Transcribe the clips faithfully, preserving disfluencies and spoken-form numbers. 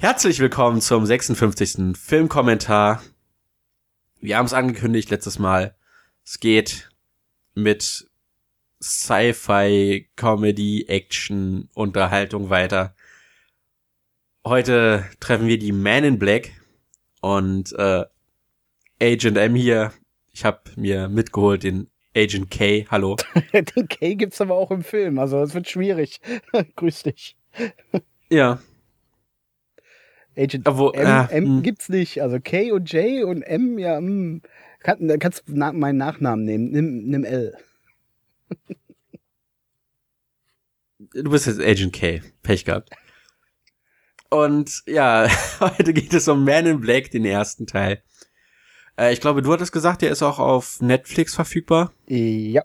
Herzlich willkommen zum sechsundfünfzigsten Filmkommentar. Wir haben es angekündigt letztes Mal. Es geht mit Sci-Fi, Comedy, Action, Unterhaltung weiter. Heute treffen wir die Man in Black und äh, Agent M hier. Ich habe mir mitgeholt den Agent K. Hallo. Den K gibt's aber auch im Film, also es wird schwierig. Grüß dich. Ja. Agent Obwohl, M, äh, M mh. gibt's nicht. Also K und J und M, ja, mh. Kann, dann kannst du na, meinen Nachnamen nehmen. Nimm, nimm L. Du bist jetzt Agent K. Pech gehabt. Und ja, heute geht es um Man in Black, den ersten Teil. Äh, ich glaube, du hattest gesagt, der ist auch auf Netflix verfügbar. Ja.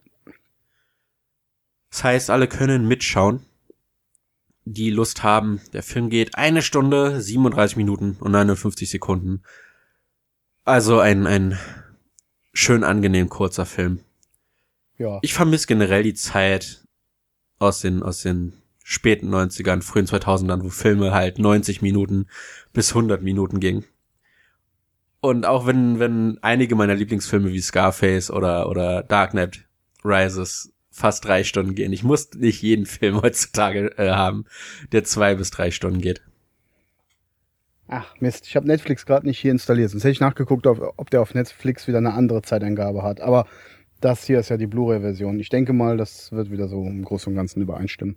Das heißt, alle können mitschauen, die Lust haben. Der Film geht eine Stunde, siebenunddreißig Minuten und neunundfünfzig Sekunden. Also ein, ein schön angenehm kurzer Film. Ja. Ich vermisse generell die Zeit aus den, aus den späten neunzigern, frühen zweitausendern, wo Filme halt neunzig Minuten bis hundert Minuten gingen. Und auch wenn, wenn einige meiner Lieblingsfilme wie Scarface oder, oder Dark Knight Rises fast drei Stunden gehen. Ich muss nicht jeden Film heutzutage äh, haben, der zwei bis drei Stunden geht. Ach Mist, ich habe Netflix gerade nicht hier installiert. Sonst hätte ich nachgeguckt, ob, ob der auf Netflix wieder eine andere Zeitangabe hat. Aber das hier ist ja die Blu-ray-Version. Ich denke mal, das wird wieder so im Großen und Ganzen übereinstimmen.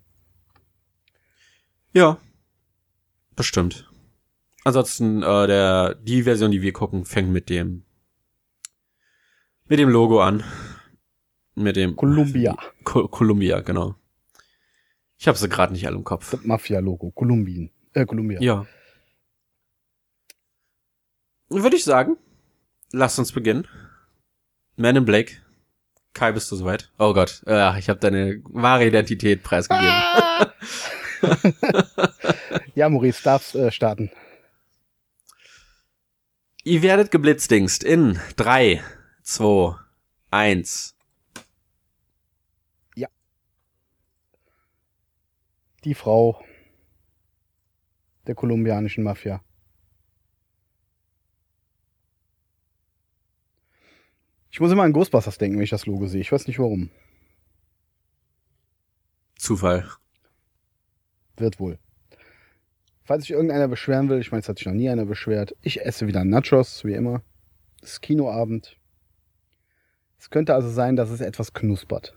Ja, bestimmt. Ansonsten, äh, der, die Version, die wir gucken, fängt mit dem, mit dem Logo an. Mit dem Columbia. Co- Columbia, genau. Ich habe sie gerade nicht alle im Kopf. Das Mafia-Logo. Kolumbien. Äh, Columbia. Ja. Würde ich sagen, lasst uns beginnen. Man in Black. Kai, bist du soweit? Oh Gott, äh, ich habe deine wahre Identität preisgegeben. Ah! Ja, Maurice, darfst äh, starten. Ihr werdet geblitzdingst in drei, zwei, eins. Ja. Die Frau der kolumbianischen Mafia. Ich muss immer an Ghostbusters denken, wenn ich das Logo sehe. Ich weiß nicht warum. Zufall. Wird wohl. Falls sich irgendeiner beschweren will, ich meine, es hat sich noch nie einer beschwert. Ich esse wieder Nachos, wie immer. Es ist Kinoabend. Es könnte also sein, dass es etwas knuspert.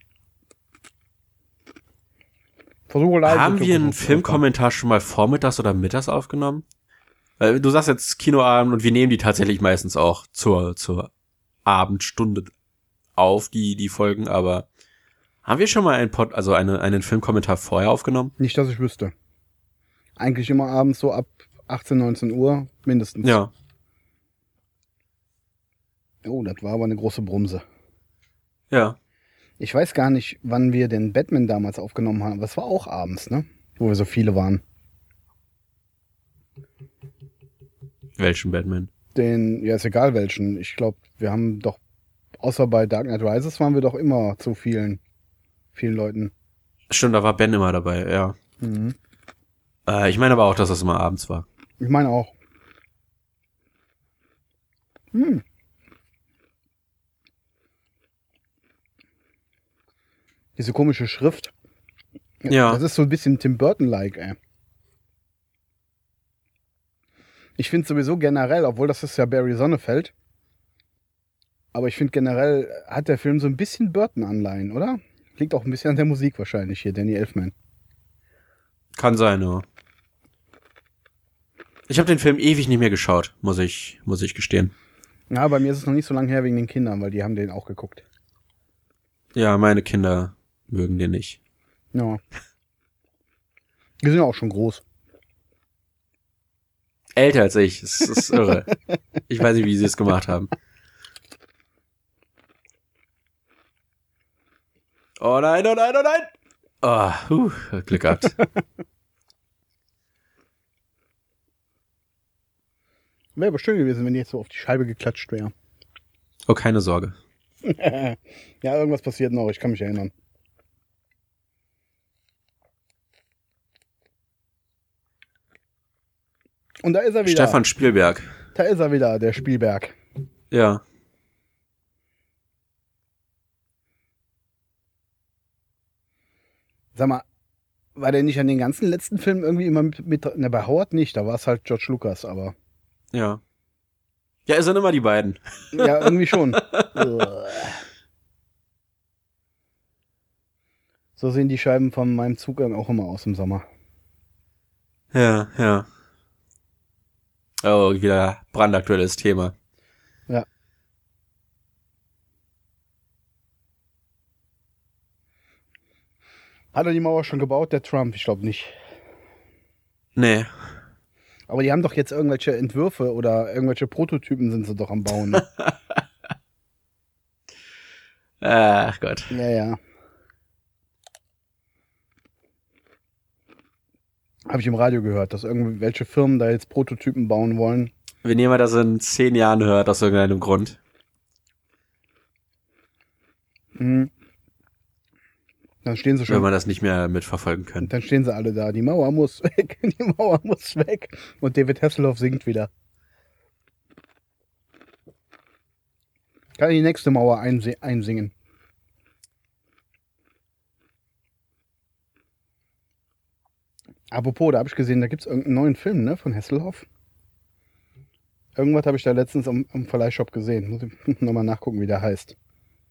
Versuche leise. Haben wir einen zu- Filmkommentar schon mal vormittags oder mittags aufgenommen? Weil du sagst jetzt Kinoabend und wir nehmen die tatsächlich meistens auch zur, zur Abendstunde auf, die, die Folgen, aber haben wir schon mal einen Pod, also eine, einen Filmkommentar vorher aufgenommen? Nicht, dass ich wüsste. Eigentlich immer abends so ab achtzehn, neunzehn Uhr mindestens. Ja. Oh, das war aber eine große Brumse. Ja. Ich weiß gar nicht, wann wir den Batman damals aufgenommen haben. Das war auch abends, ne? Wo wir so viele waren. Welchen Batman? Den, ja, ist egal welchen. Ich glaube, wir haben doch, außer bei Dark Knight Rises waren wir doch immer zu vielen, vielen Leuten. Stimmt, da war Ben immer dabei, ja. Mhm. Äh, ich meine aber auch, dass das immer abends war. Ich meine auch. Hm. Diese komische Schrift. Ja. Das ist so ein bisschen Tim Burton-like, ey. Ich finde sowieso generell, obwohl das ist ja Barry Sonnenfeld, aber ich finde generell hat der Film so ein bisschen Burton-Anleihen, oder? Liegt auch ein bisschen an der Musik wahrscheinlich hier, Danny Elfman. Kann sein, ja. Ich habe den Film ewig nicht mehr geschaut, muss ich, muss ich gestehen. Ja, bei mir ist es noch nicht so lange her wegen den Kindern, weil die haben den auch geguckt. Ja, meine Kinder mögen den nicht. Ja. Die sind ja auch schon groß. Älter als ich, es ist irre. Ich weiß nicht, wie sie es gemacht haben. Oh nein, oh nein, oh nein! Oh, huh, Glück gehabt. Wäre aber schön gewesen, wenn die jetzt so auf die Scheibe geklatscht wäre. Oh, keine Sorge. Ja, irgendwas passiert noch, ich kann mich erinnern. Und da ist er wieder. Stefan Spielberg. Da ist er wieder, der Spielberg. Ja. Sag mal, war der nicht an den ganzen letzten Filmen irgendwie immer mit, mit ne, bei Howard nicht, da war es halt George Lucas, aber. Ja. Ja, es sind immer die beiden. Ja, irgendwie schon. So sehen die Scheiben von meinem Zugang auch immer aus im Sommer. Ja, ja. Oh, wieder brandaktuelles Thema. Ja. Hat er die Mauer schon gebaut, der Trump? Ich glaube nicht. Nee. Aber die haben doch jetzt irgendwelche Entwürfe oder irgendwelche Prototypen sind sie doch am Bauen. Ne? Ach Gott. Ja, ja. Habe ich im Radio gehört, dass irgendwelche Firmen da jetzt Prototypen bauen wollen. Wenn jemand das in zehn Jahren hört, aus irgendeinem Grund. Mhm. Dann stehen sie schon. Wenn man das nicht mehr mitverfolgen kann. Dann stehen sie alle da. Die Mauer muss weg. Die Mauer muss weg. Und David Hasselhoff singt wieder. Kann die nächste Mauer einse- einsingen. Apropos, da habe ich gesehen, da gibt es irgendeinen neuen Film, ne, von Hasselhoff. Irgendwas habe ich da letztens am, am Verleihshop gesehen. Muss ich nochmal nachgucken, wie der heißt.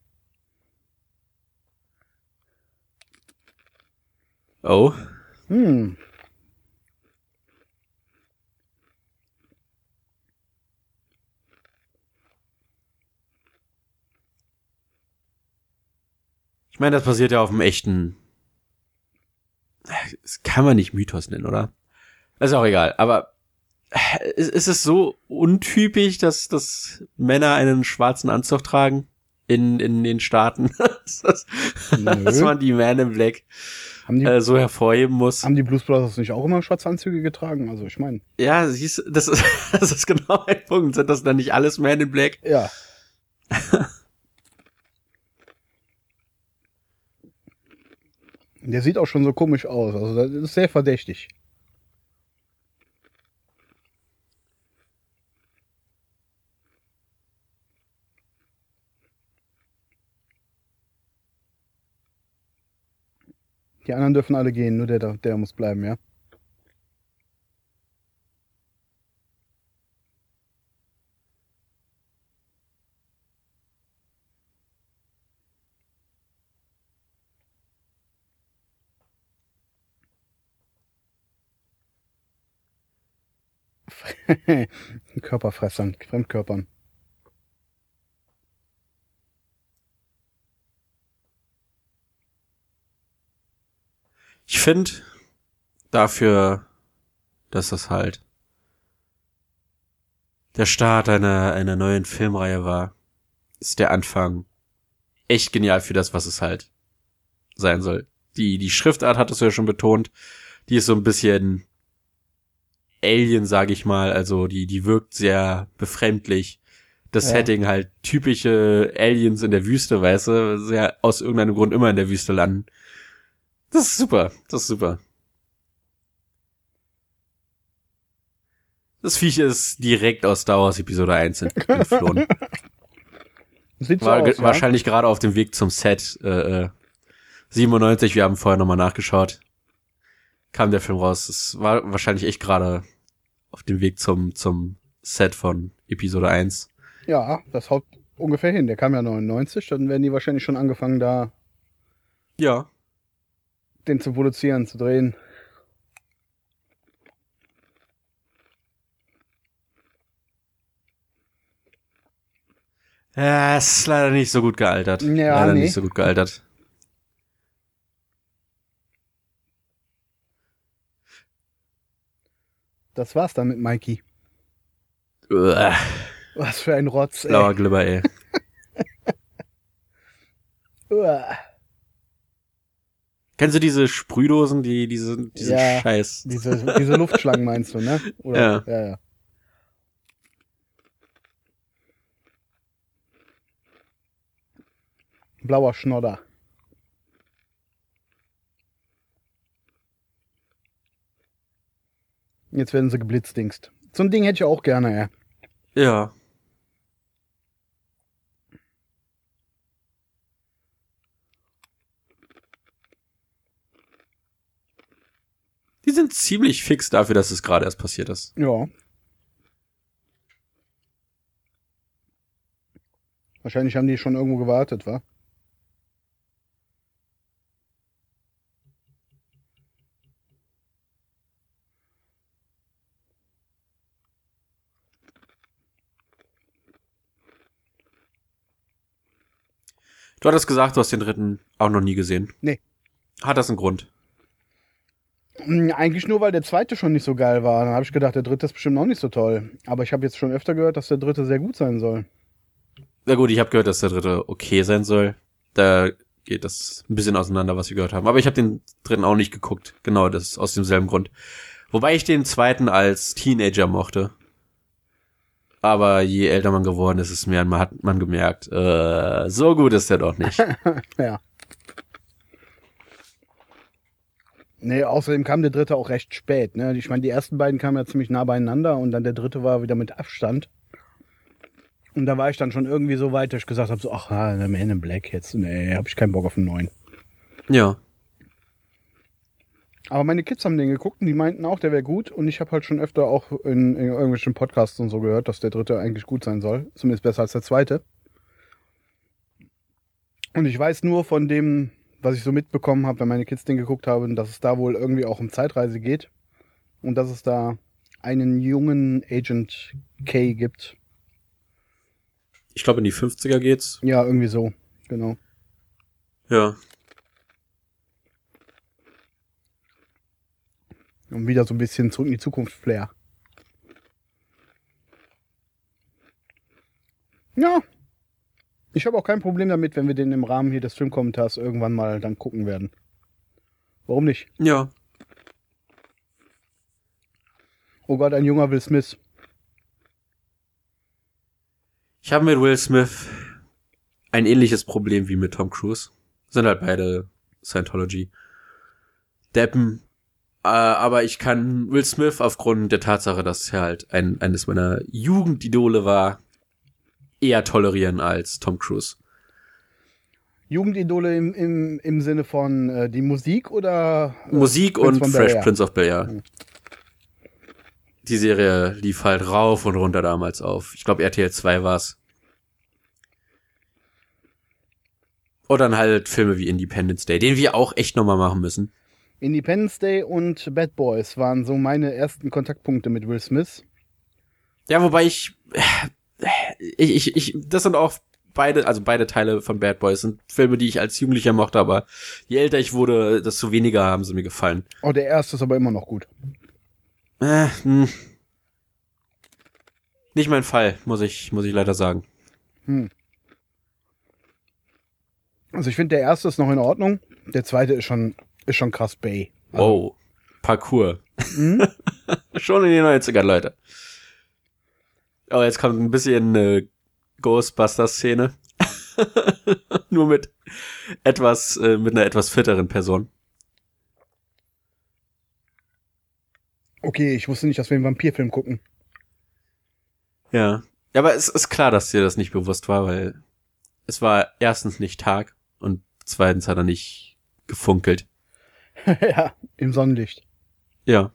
Oh. Hm. Ich meine, das basiert ja auf einem echten... Das kann man nicht Mythos nennen, oder? Ist auch egal, aber ist, ist es so untypisch, dass, dass Männer einen schwarzen Anzug tragen in, in den Staaten, dass, dass man die Man in Black haben die, äh, so hervorheben muss? Haben die Blues Brothers nicht auch immer schwarze Anzüge getragen? Also ich meine... Ja, siehst, das ist, das ist genau ein Punkt. Sind das dann nicht alles Man in Black? Ja. Der sieht auch schon so komisch aus. Also das ist sehr verdächtig. Die anderen dürfen alle gehen, nur der, der muss bleiben, ja? Körperfressern, Fremdkörpern. Ich finde, dafür, dass das halt der Start einer, einer neuen Filmreihe war, ist der Anfang echt genial für das, was es halt sein soll. Die, die Schriftart hattest du ja schon betont, die ist so ein bisschen Alien, sag ich mal, also die, die wirkt sehr befremdlich. Das Ja. Setting halt typische Aliens in der Wüste, weißt du, sehr aus irgendeinem Grund immer in der Wüste landen. Das ist super, das ist super. Das Viech ist direkt aus Star Wars Episode eins entflohen. Sieht so War aus, ge- wahrscheinlich gerade auf dem Weg zum Set. Äh, äh, siebenundneunzig, wir haben vorher nochmal nachgeschaut. Kam der Film raus. Es war wahrscheinlich echt gerade auf dem Weg zum zum Set von Episode eins. ja. Ja, das haut ungefähr hin. Der kam ja neunundneunzig, dann werden die wahrscheinlich schon angefangen, da Ja. den zu produzieren, zu drehen. Ja, es ist leider nicht so gut gealtert. Ja, leider nee. nicht so gut gealtert. Das war's dann mit Mikey. Uah, Was für ein Rotz, ey. blauer Glibber, ey. Uah. Kennst du diese Sprühdosen, die diese diesen Ja. Scheiß? Diese, diese Luftschlangen meinst du, ne? Oder? Ja. Ja, ja. Blauer Schnodder. Jetzt werden sie geblitzdingst. So ein Ding hätte ich auch gerne, ja. Ja. Die sind ziemlich fix dafür, dass es gerade erst passiert ist. Ja. Wahrscheinlich haben die schon irgendwo gewartet, wa? Du hattest gesagt, du hast den dritten auch noch nie gesehen. Nee. Hat das einen Grund? Hm, Eigentlich nur, weil der zweite schon nicht so geil war. Dann habe ich gedacht, der dritte ist bestimmt noch nicht so toll. Aber ich habe jetzt schon öfter gehört, dass der dritte sehr gut sein soll. Na gut, ich habe gehört, dass der dritte okay sein soll. Da geht das ein bisschen auseinander, was wir gehört haben. Aber ich habe den dritten auch nicht geguckt. Genau, das ist aus demselben Grund. Wobei ich den zweiten als Teenager mochte. Aber je älter man geworden ist, ist mehr, man hat man gemerkt, äh, so gut ist der doch nicht. Ja. Nee, außerdem kam der dritte auch recht spät. Ne? Ich meine, die ersten beiden kamen ja ziemlich nah beieinander und dann der dritte war wieder mit Abstand. Und da war ich dann schon irgendwie so weit, dass ich gesagt habe, so, ach, ah, der Man in Black jetzt. Nee, hab ich keinen Bock auf einen neuen. Ja. Aber meine Kids haben den geguckt und die meinten auch, der wäre gut. Und ich habe halt schon öfter auch in, in irgendwelchen Podcasts und so gehört, dass der dritte eigentlich gut sein soll. Zumindest besser als der zweite. Und ich weiß nur von dem, was ich so mitbekommen habe, wenn meine Kids den geguckt haben, dass es da wohl irgendwie auch um Zeitreise geht. Und dass es da einen jungen Agent K gibt. Ich glaube, in die fünfziger geht's. Ja, irgendwie so. Genau. Ja. Und wieder so ein bisschen zurück in die Zukunft Flair. Ja. Ich habe auch kein Problem damit, wenn wir den im Rahmen hier des Filmkommentars irgendwann mal dann gucken werden. Warum nicht? Ja. Oh Gott, ein junger Will Smith. Ich habe mit Will Smith ein ähnliches Problem wie mit Tom Cruise. Sind halt beide Scientology. Deppen. Äh, aber ich kann Will Smith aufgrund der Tatsache, dass er halt ein, eines meiner Jugendidole war, eher tolerieren als Tom Cruise. Jugendidole im, im, im Sinne von äh, die Musik oder? Äh, Musik Prince und von Fresh Bel-Air? Prince of Bel-Air. Hm. Die Serie lief halt rauf und runter damals auf. Ich glaube, R T L zwei war's. Und dann halt Filme wie Independence Day, den wir auch echt nochmal machen müssen. Independence Day und Bad Boys waren so meine ersten Kontaktpunkte mit Will Smith. Ja, wobei ich, ich, ich, ich, das sind auch beide, also beide Teile von Bad Boys sind Filme, die ich als Jugendlicher mochte, aber je älter ich wurde, desto weniger haben sie mir gefallen. Oh, der erste ist aber immer noch gut. Äh, hm. Nicht mein Fall, muss ich, muss ich leider sagen. Hm. Also ich finde, der erste ist noch in Ordnung. Der zweite ist schon, ist schon krass Bay. Also, Oh, Parkour. hm? Schon in den neunzigern, Leute. Aber jetzt kommt ein bisschen eine Ghostbusters-Szene. Nur mit etwas, äh, mit einer etwas fitteren Person. Okay, ich wusste nicht, dass wir einen Vampirfilm gucken. Ja. Ja, aber es ist klar, dass dir das nicht bewusst war, weil es war erstens nicht Tag und zweitens hat er nicht gefunkelt. Ja, im Sonnenlicht. Ja.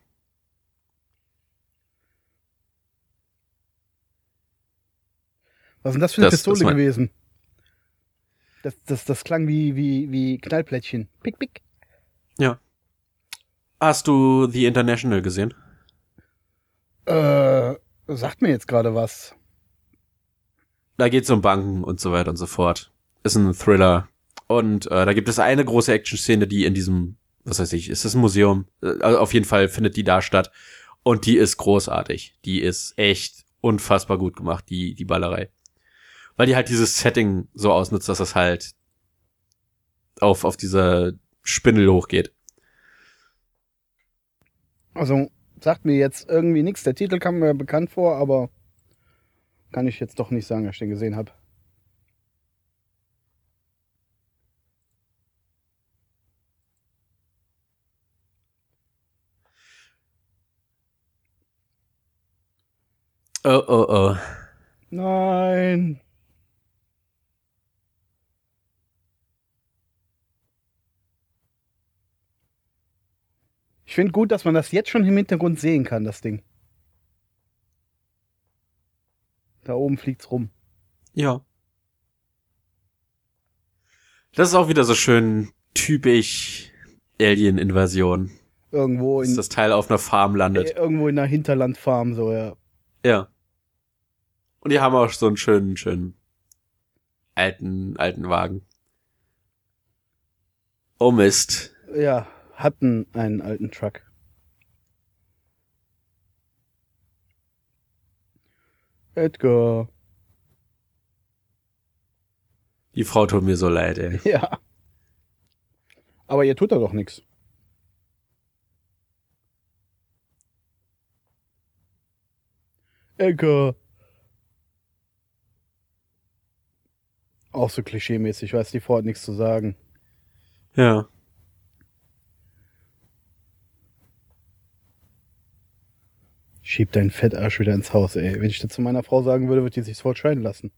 Was ist denn das für eine Das- Pistole das mein- gewesen? Das, das, das klang wie, wie, wie Knallplättchen. Pick, pick. Ja. Hast du The International gesehen? Äh, sagt mir jetzt gerade was. Da geht's um Banken und so weiter und so fort. Ist ein Thriller. Und äh, da gibt es eine große Action-Szene, die in diesem, was weiß ich, ist das ein Museum? Äh, also auf jeden Fall findet die da statt. Und die ist großartig. Die ist echt unfassbar gut gemacht, die, die Ballerei. Weil die halt dieses Setting so ausnutzt, dass das halt auf, auf dieser Spindel hochgeht. Also, sagt mir jetzt irgendwie nichts. Der Titel kam mir bekannt vor, aber kann ich jetzt doch nicht sagen, dass ich den gesehen habe. Oh, oh, oh. Nein. Ich finde gut, dass man das jetzt schon im Hintergrund sehen kann, das Ding. Da oben fliegt's rum. Ja. Das ist auch wieder so schön typisch Alien-Invasion. Irgendwo in, dass das Teil auf einer Farm landet. äh, irgendwo in einer Hinterlandfarm, so, ja. Ja. Und die haben auch so einen schönen, schönen alten, alten Wagen. Oh Mist. Ja, hatten einen alten Truck. Edgar. Die Frau tut mir so leid, ey. Ja. Aber ihr tut da doch nichts. Edgar. Auch so klischeemäßig, weiß die Frau hat nichts zu sagen. Ja. Schieb deinen Fettarsch wieder ins Haus, ey. Wenn ich das zu meiner Frau sagen würde, würde die sich's voll scheiden lassen.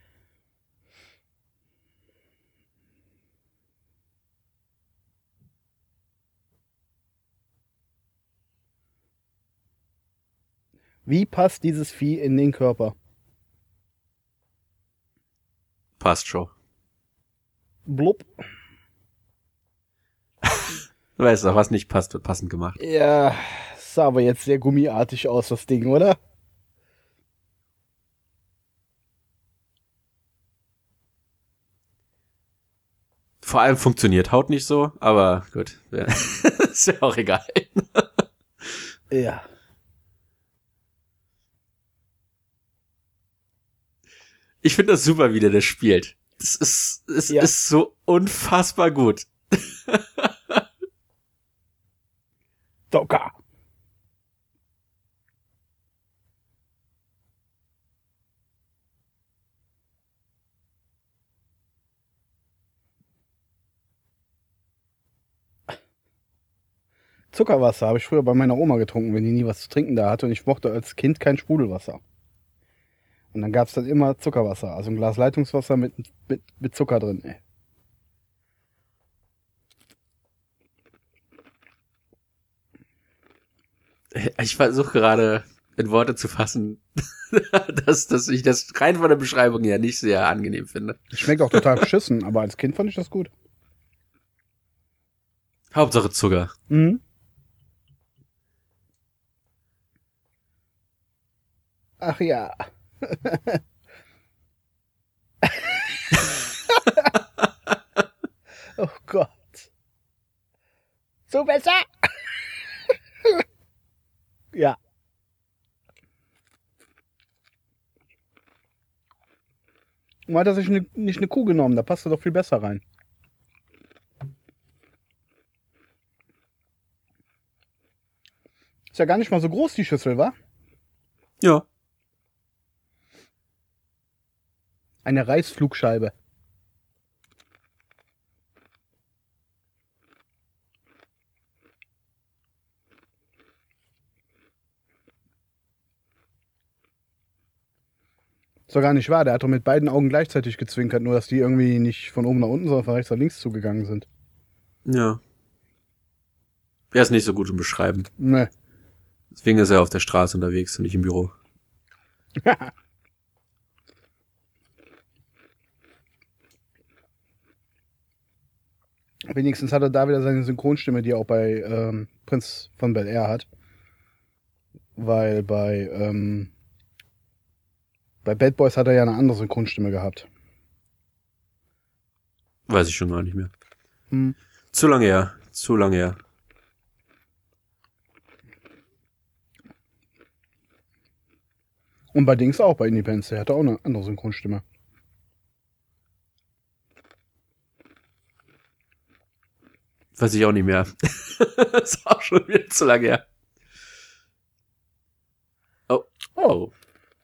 Wie passt dieses Vieh in den Körper? Passt schon. Blub. Du weißt doch, was nicht passt, wird passend gemacht. Ja, sah aber jetzt sehr gummiartig aus, das Ding, oder? Vor allem funktioniert Haut nicht so, aber gut. Ja. Ist ja auch egal. Ja. Ich finde das super, wie der das spielt. Es ist, es Ja. ist so unfassbar gut. Docker. Zuckerwasser habe ich früher bei meiner Oma getrunken, wenn die nie was zu trinken da hatte. Und ich mochte als Kind kein Sprudelwasser. Und dann gab es dann immer Zuckerwasser. Also ein Glas Leitungswasser mit, mit, mit Zucker drin. Ey. Ich versuche gerade in Worte zu fassen, dass, dass ich das rein von der Beschreibung her nicht sehr angenehm finde. Schmeckt auch total beschissen, aber als Kind fand ich das gut. Hauptsache Zucker. Mhm. Ach ja. Oh Gott. So besser? Ja. Man hat er sich ne, nicht eine Kuh genommen, da passt er doch viel besser rein. Ist ja gar nicht mal so groß, die Schüssel, wa? Ja. Eine Reisflugscheibe. Ist doch gar nicht wahr, der hat doch mit beiden Augen gleichzeitig gezwinkert, nur dass die irgendwie nicht von oben nach unten, sondern von rechts nach links zugegangen sind. Ja. Er ist nicht so gut im Beschreiben. Ne. Deswegen ist er auf der Straße unterwegs und nicht im Büro. Wenigstens hat er da wieder seine Synchronstimme, die er auch bei ähm, Prinz von Bel-Air hat. Weil bei, ähm, bei Bad Boys hat er ja eine andere Synchronstimme gehabt. Weiß ich schon gar nicht mehr. Hm. Zu lange her. Zu lange her. Und bei Dings auch, bei Independence, der hatte auch eine andere Synchronstimme. Weiß ich auch nicht mehr. Ist auch schon wieder zu lange her. Oh. Oh.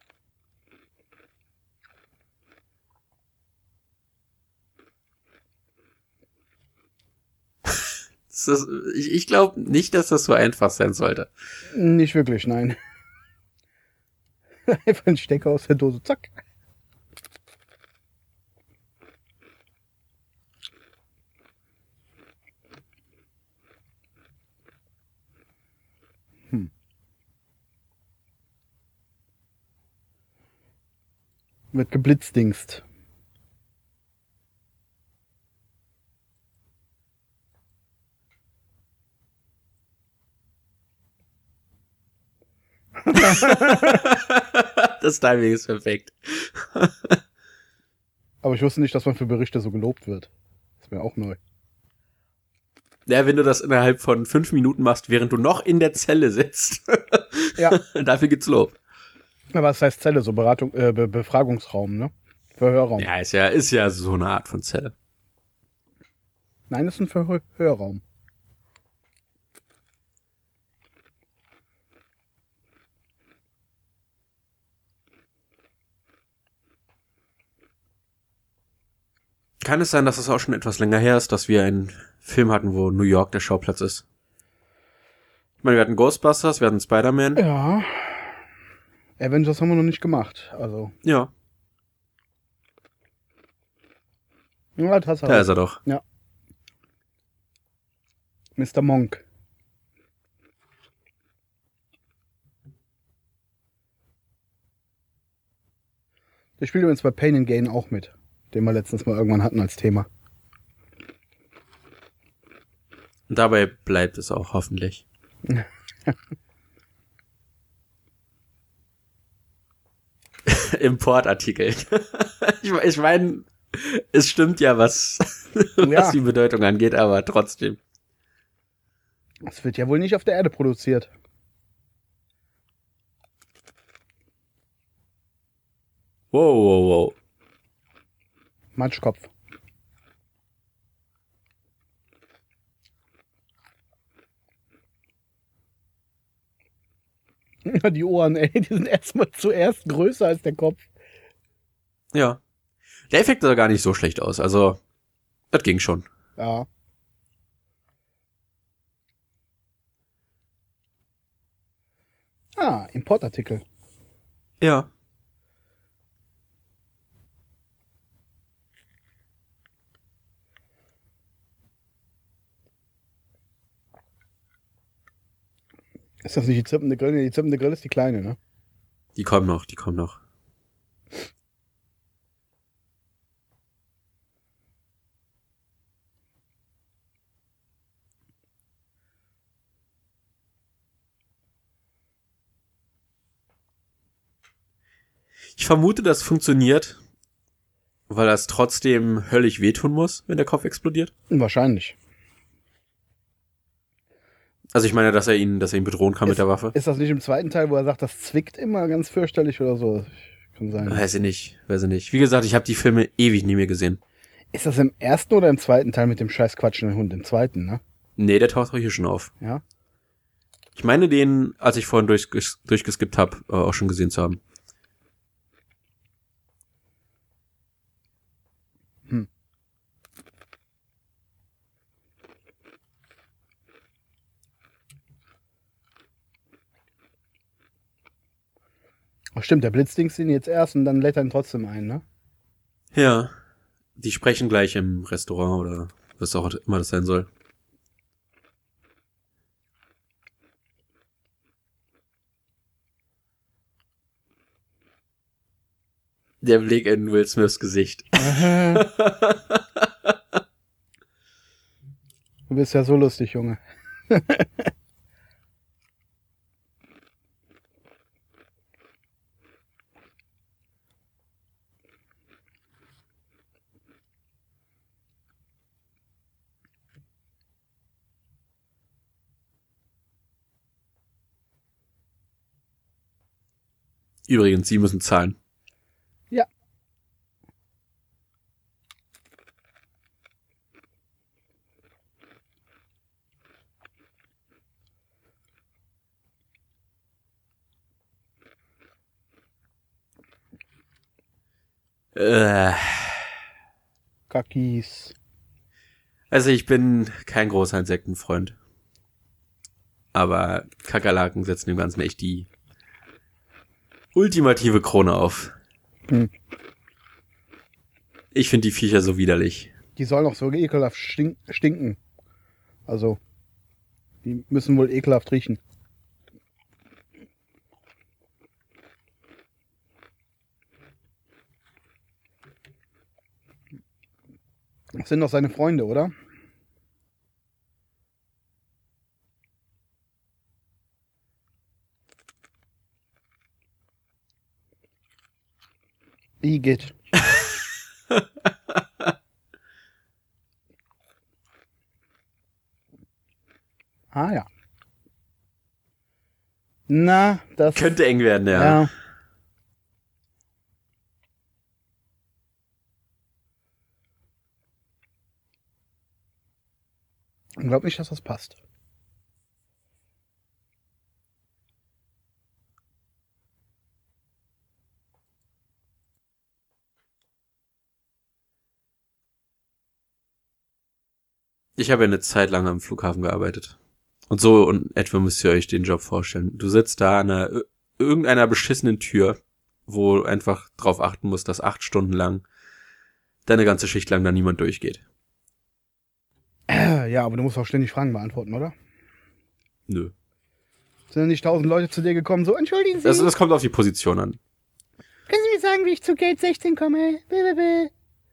Das ist, ich ich glaube nicht, dass das so einfach sein sollte. Nicht wirklich, nein. Einfach einen Stecker aus der Dose, zack. Hm. Wird geblitzdingst. Das Timing ist perfekt. Aber ich wusste nicht, dass man für Berichte so gelobt wird. Das wäre auch neu. Ja, wenn du das innerhalb von fünf Minuten machst, während du noch in der Zelle sitzt. Ja. Dafür gibt's Lob. Aber was heißt Zelle? So Beratung, äh, Be- Befragungsraum, ne? Verhörraum. Ja, ist ja, ist ja so eine Art von Zelle. Nein, das ist ein Verhörraum. Kann es sein, dass es auch schon etwas länger her ist, dass wir einen Film hatten, wo New York der Schauplatz ist? Ich meine, wir hatten Ghostbusters, wir hatten Spider-Man. Ja. Avengers haben wir noch nicht gemacht. Also. Ja, Ja, das hast du da auch. ist er doch. Ja. Mister Monk. Der spielt übrigens bei Pain and Gain auch mit. Den wir letztens mal irgendwann hatten als Thema. Und dabei bleibt es auch hoffentlich. Importartikel. ich ich meine, es stimmt ja, was, Ja. was die Bedeutung angeht, aber trotzdem. Das wird ja wohl nicht auf der Erde produziert. Wow, wow, wow. Matschkopf. Die Ohren, ey, die sind erstmal zuerst größer als der Kopf. Ja. Der Effekt sah gar nicht so schlecht aus, also, das ging schon. Ja. Ah, Importartikel. Ja. Ist das nicht die zippende Grille? Die zippende Grille ist die kleine, ne? Die kommen noch, die kommen noch. Ich vermute, das funktioniert, weil das trotzdem höllisch wehtun muss, wenn der Kopf explodiert. Wahrscheinlich. Also ich meine, dass er ihn, dass er ihn bedrohen kann Ist- mit der Waffe. Ist das nicht im zweiten Teil, wo er sagt, das zwickt immer ganz fürchterlich oder so? Kann sein. Weiß ich nicht, weiß ich nicht. Wie gesagt, ich habe die Filme ewig nie mehr gesehen. Ist das im ersten oder im zweiten Teil mit dem scheiß quatschenden Hund? Im zweiten, ne? Nee, der taucht doch hier schon auf. Ja. Ich meine den, als ich vorhin durchges durchgeskippt habe, äh, auch schon gesehen zu haben. Hm. Ach stimmt, der Blitzdings ihn jetzt erst und dann lädt er ihn trotzdem ein, ne? Ja, die sprechen gleich im Restaurant oder was auch immer das sein soll. Der Blick in Will Smiths Gesicht. Du bist ja so lustig, Junge. Übrigens, Sie müssen zahlen. Ja. Äh, Kakis. also ich bin kein großer Insektenfreund. Aber Kakerlaken setzen dem Ganzen echt die ultimative Krone auf. Hm. Ich finde die Viecher so widerlich. Die sollen auch so ekelhaft stink- stinken. Also, die müssen wohl ekelhaft riechen. Das sind doch seine Freunde, oder? Igitt. Ah ja. Na, das Könnte eng werden, ja. ja. Ich glaube nicht, dass das passt. Ich habe ja eine Zeit lang am Flughafen gearbeitet. Und so in etwa müsst ihr euch den Job vorstellen. Du sitzt da an einer, irgendeiner beschissenen Tür, wo du einfach drauf achten musst, dass acht Stunden lang deine ganze Schicht lang da niemand durchgeht. Ja, aber du musst auch ständig Fragen beantworten, oder? Nö. Sind ja nicht tausend Leute zu dir gekommen, so, entschuldigen Sie, Das, das kommt auf die Position an. können Sie mir sagen, wie ich zu Gate sechzehn komme? Blablabla.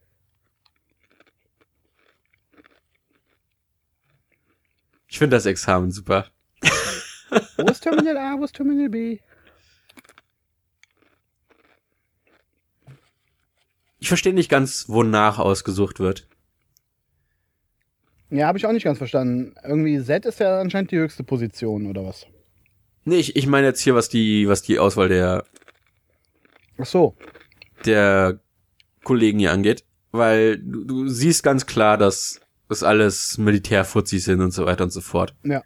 Ich finde das Examen super. Wo ist Terminal A, wo ist Terminal B? Ich verstehe nicht ganz, wonach ausgesucht wird. Ja, habe ich auch nicht ganz verstanden. Irgendwie Z ist ja anscheinend die höchste Position, oder was? Nee, ich, ich meine jetzt hier, was die, was die Auswahl der, Ach so. der Kollegen hier angeht. Weil du, du siehst ganz klar, dass das alles Militärfuzis sind und so weiter und so fort. Ja.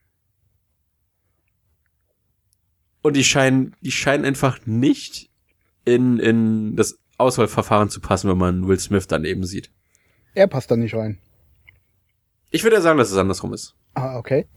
Und die scheinen, die scheinen einfach nicht in, in das Auswahlverfahren zu passen, wenn man Will Smith daneben sieht. Er passt da nicht rein. Ich würde ja sagen, dass es andersrum ist. Ah, okay.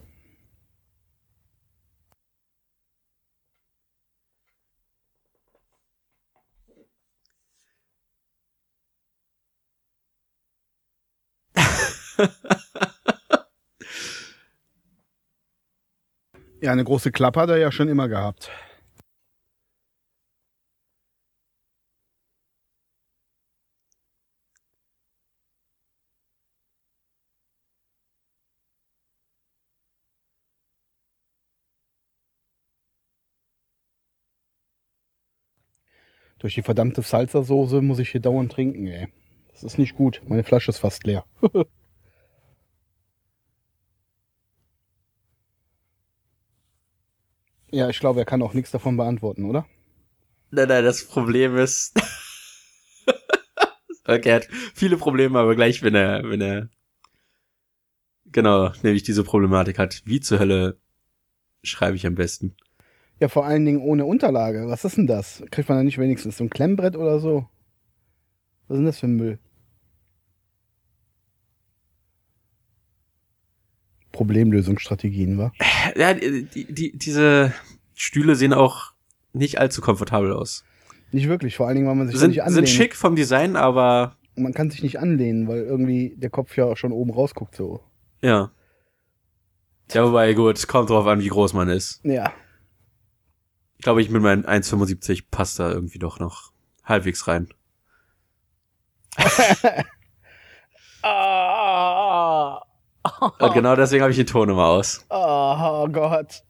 Ja, eine große Klappe hat er ja schon immer gehabt. Durch die verdammte Salsa-Soße muss ich hier dauernd trinken, ey. Das ist nicht gut. Meine Flasche ist fast leer. Ja, ich glaube, er kann auch nichts davon beantworten, oder? Nein, nein, das Problem ist, okay, er hat viele Probleme, aber gleich, wenn er, wenn er, genau, nämlich diese Problematik hat, wie zur Hölle schreibe ich am besten? Ja, vor allen Dingen ohne Unterlage. Was ist denn das? Kriegt man da nicht wenigstens so ein Klemmbrett oder so? Was ist denn das für ein Müll? Problemlösungsstrategien, wa? Ja, die, die, diese Stühle sehen auch nicht allzu komfortabel aus. Nicht wirklich, vor allen Dingen, weil man sich da Sind, nicht anlehnen. sind schick vom Design, aber Man kann sich nicht anlehnen, weil irgendwie der Kopf ja auch schon oben rausguckt so. ja. Ja, wobei, gut, kommt drauf an, wie groß man ist. Ja. Ich glaube, ich mit meinen eins Komma fünfundsiebzig passt da irgendwie doch noch halbwegs rein. Ah, Und genau deswegen habe ich den Ton immer aus. oh Gott.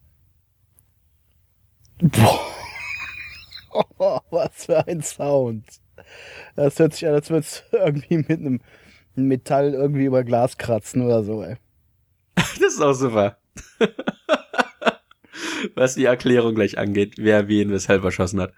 Boah. Oh, was für ein Sound. Das hört sich an, als würde es irgendwie mit einem Metall irgendwie über Glas kratzen oder so, ey. Das ist auch super. Was die Erklärung gleich angeht, wer wen weshalb erschossen hat.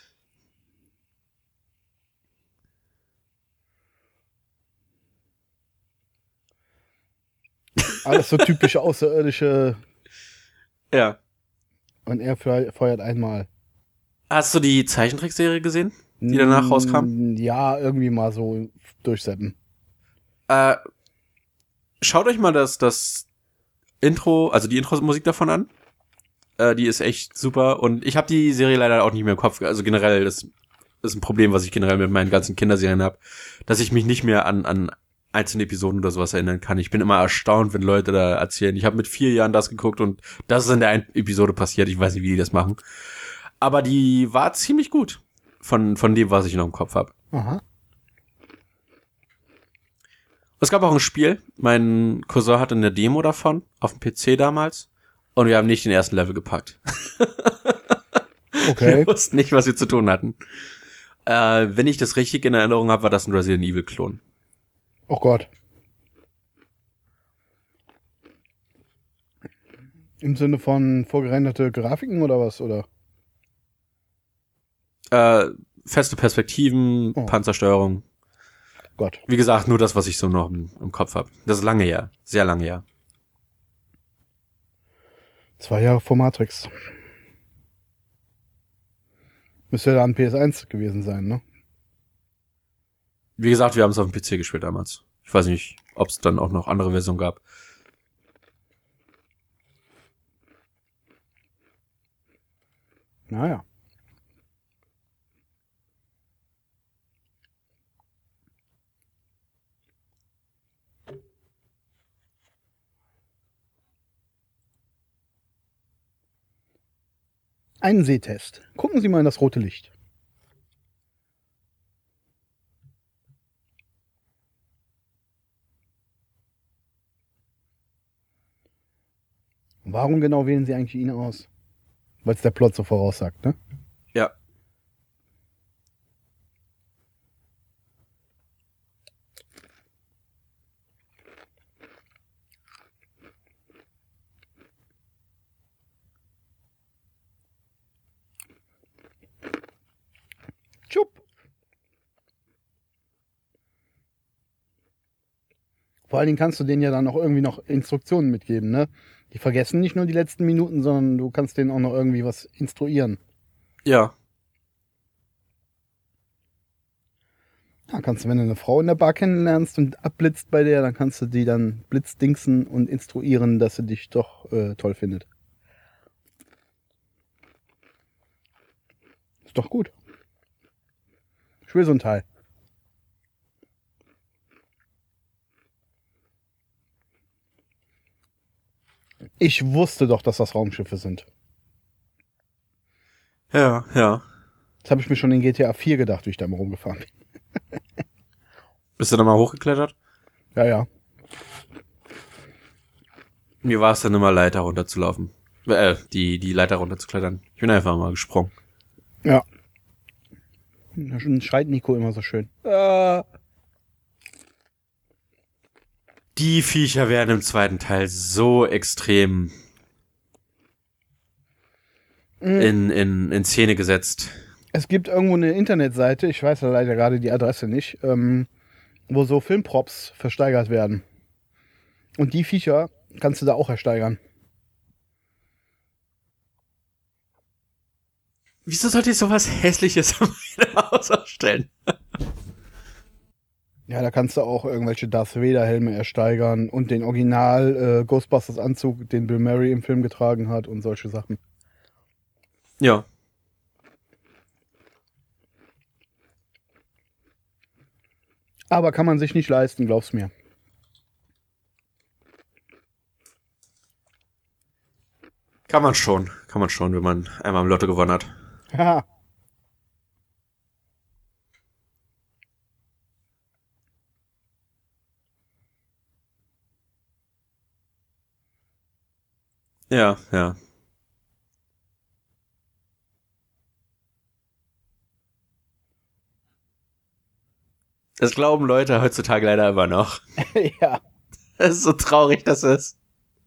Alles so typische außerirdische. Ja. Und er fe- feuert einmal. Hast du die Zeichentrickserie gesehen, die danach rauskam? Ja, irgendwie mal so durchseppen. Äh, schaut euch mal das, das Intro, also die Intro-Musik davon an. Äh, die ist echt super. Und ich habe die Serie leider auch nicht mehr im Kopf. Also generell, das ist ein Problem, was ich generell mit meinen ganzen Kinderserien habe, dass ich mich nicht mehr an, an einzelne Episoden oder sowas erinnern kann. Ich bin immer erstaunt, wenn Leute da erzählen, ich habe mit vier Jahren das geguckt und das ist in der einen Episode passiert. Ich weiß nicht, wie die das machen. Aber die war ziemlich gut von, von dem, was ich noch im Kopf habe. Aha. Es gab auch ein Spiel. Mein Cousin hatte eine Demo davon, auf dem P C damals. Und wir haben nicht den ersten Level gepackt. Okay. Wir wussten nicht, was wir zu tun hatten. Äh, wenn ich das richtig in Erinnerung habe, war das ein Resident Evil-Klon. Oh Gott. Im Sinne von vorgerenderte Grafiken oder was, oder? Äh, feste Perspektiven, Oh. Panzersteuerung. Gott. Wie gesagt, nur das, was ich so noch im, im Kopf habe. Das ist lange her. Sehr lange her. Zwei Jahre vor Matrix. Müsste ja dann P S eins gewesen sein, ne? Wie gesagt, wir haben es auf dem P C gespielt damals. Ich weiß nicht, ob es dann auch noch andere Versionen gab. Naja. Einen Sehtest. Gucken Sie mal in das rote Licht. Warum genau wählen Sie eigentlich ihn aus? Weil es der Plot so voraussagt, ne? Ja. Tschupp. Vor allen Dingen kannst du denen ja dann auch irgendwie noch Instruktionen mitgeben, ne? Die vergessen nicht nur die letzten Minuten, sondern du kannst denen auch noch irgendwie was instruieren. Ja. Ja, kannst du, wenn du eine Frau in der Bar kennenlernst und abblitzt bei der, dann kannst du die dann blitzdingsen und instruieren, dass sie dich doch äh, toll findet. Ist doch gut. Ich will so ein Teil. Ich wusste doch, dass das Raumschiffe sind. Ja, ja. Das habe ich mir schon in G T A vier gedacht, wie ich da mal rumgefahren bin. Bist du da mal hochgeklettert? Ja, ja. Mir war es dann immer Leiter runterzulaufen. Äh, die, die Leiter runterzuklettern. Ich bin einfach mal gesprungen. Ja. Dann schreit Nico immer so schön. Ah. Die Viecher werden im zweiten Teil so extrem in, in, in Szene gesetzt. Es gibt irgendwo eine Internetseite, ich weiß ja leider gerade die Adresse nicht, ähm, wo so Filmprops versteigert werden. Und die Viecher kannst du da auch ersteigern. Wieso sollte ich sowas Hässliches in meinem Haus aufstellen? Ja, da kannst du auch irgendwelche Darth Vader Helme ersteigern und den Original äh, Ghostbusters Anzug, den Bill Murray im Film getragen hat und solche Sachen. Ja. Aber kann man sich nicht leisten, glaub's mir. Kann man schon. Kann man schon, wenn man einmal im Lotto gewonnen hat. Haha. Ja, ja. Das glauben Leute heutzutage leider immer noch. Ja. Das ist so traurig, das ist.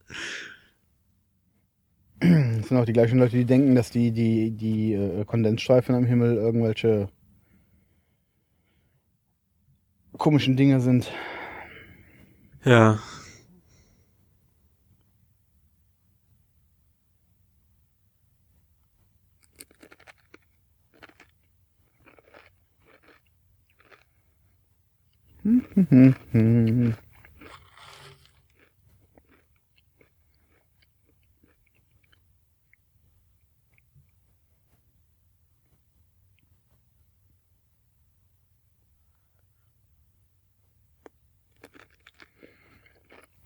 Das sind auch die gleichen Leute, die denken, dass die, die, die äh, Kondensstreifen am Himmel irgendwelche komischen Dinge sind. Ja.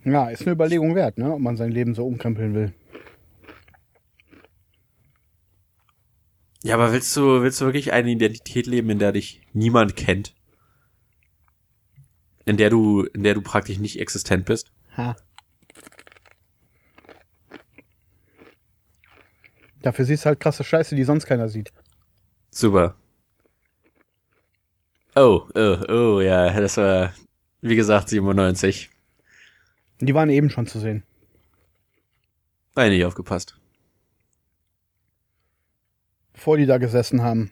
Ja, ist eine Überlegung wert, ne? Ob man sein Leben so umkrempeln will. Ja, aber willst du, willst du wirklich eine Identität leben, in der dich niemand kennt? In der du, in der du praktisch nicht existent bist? Ha. Dafür siehst du halt krasse Scheiße, die sonst keiner sieht. Super. Oh, oh, oh, ja, das war, wie gesagt, siebenundneunzig. Die waren eben schon zu sehen. War nicht aufgepasst. Bevor die da gesessen haben.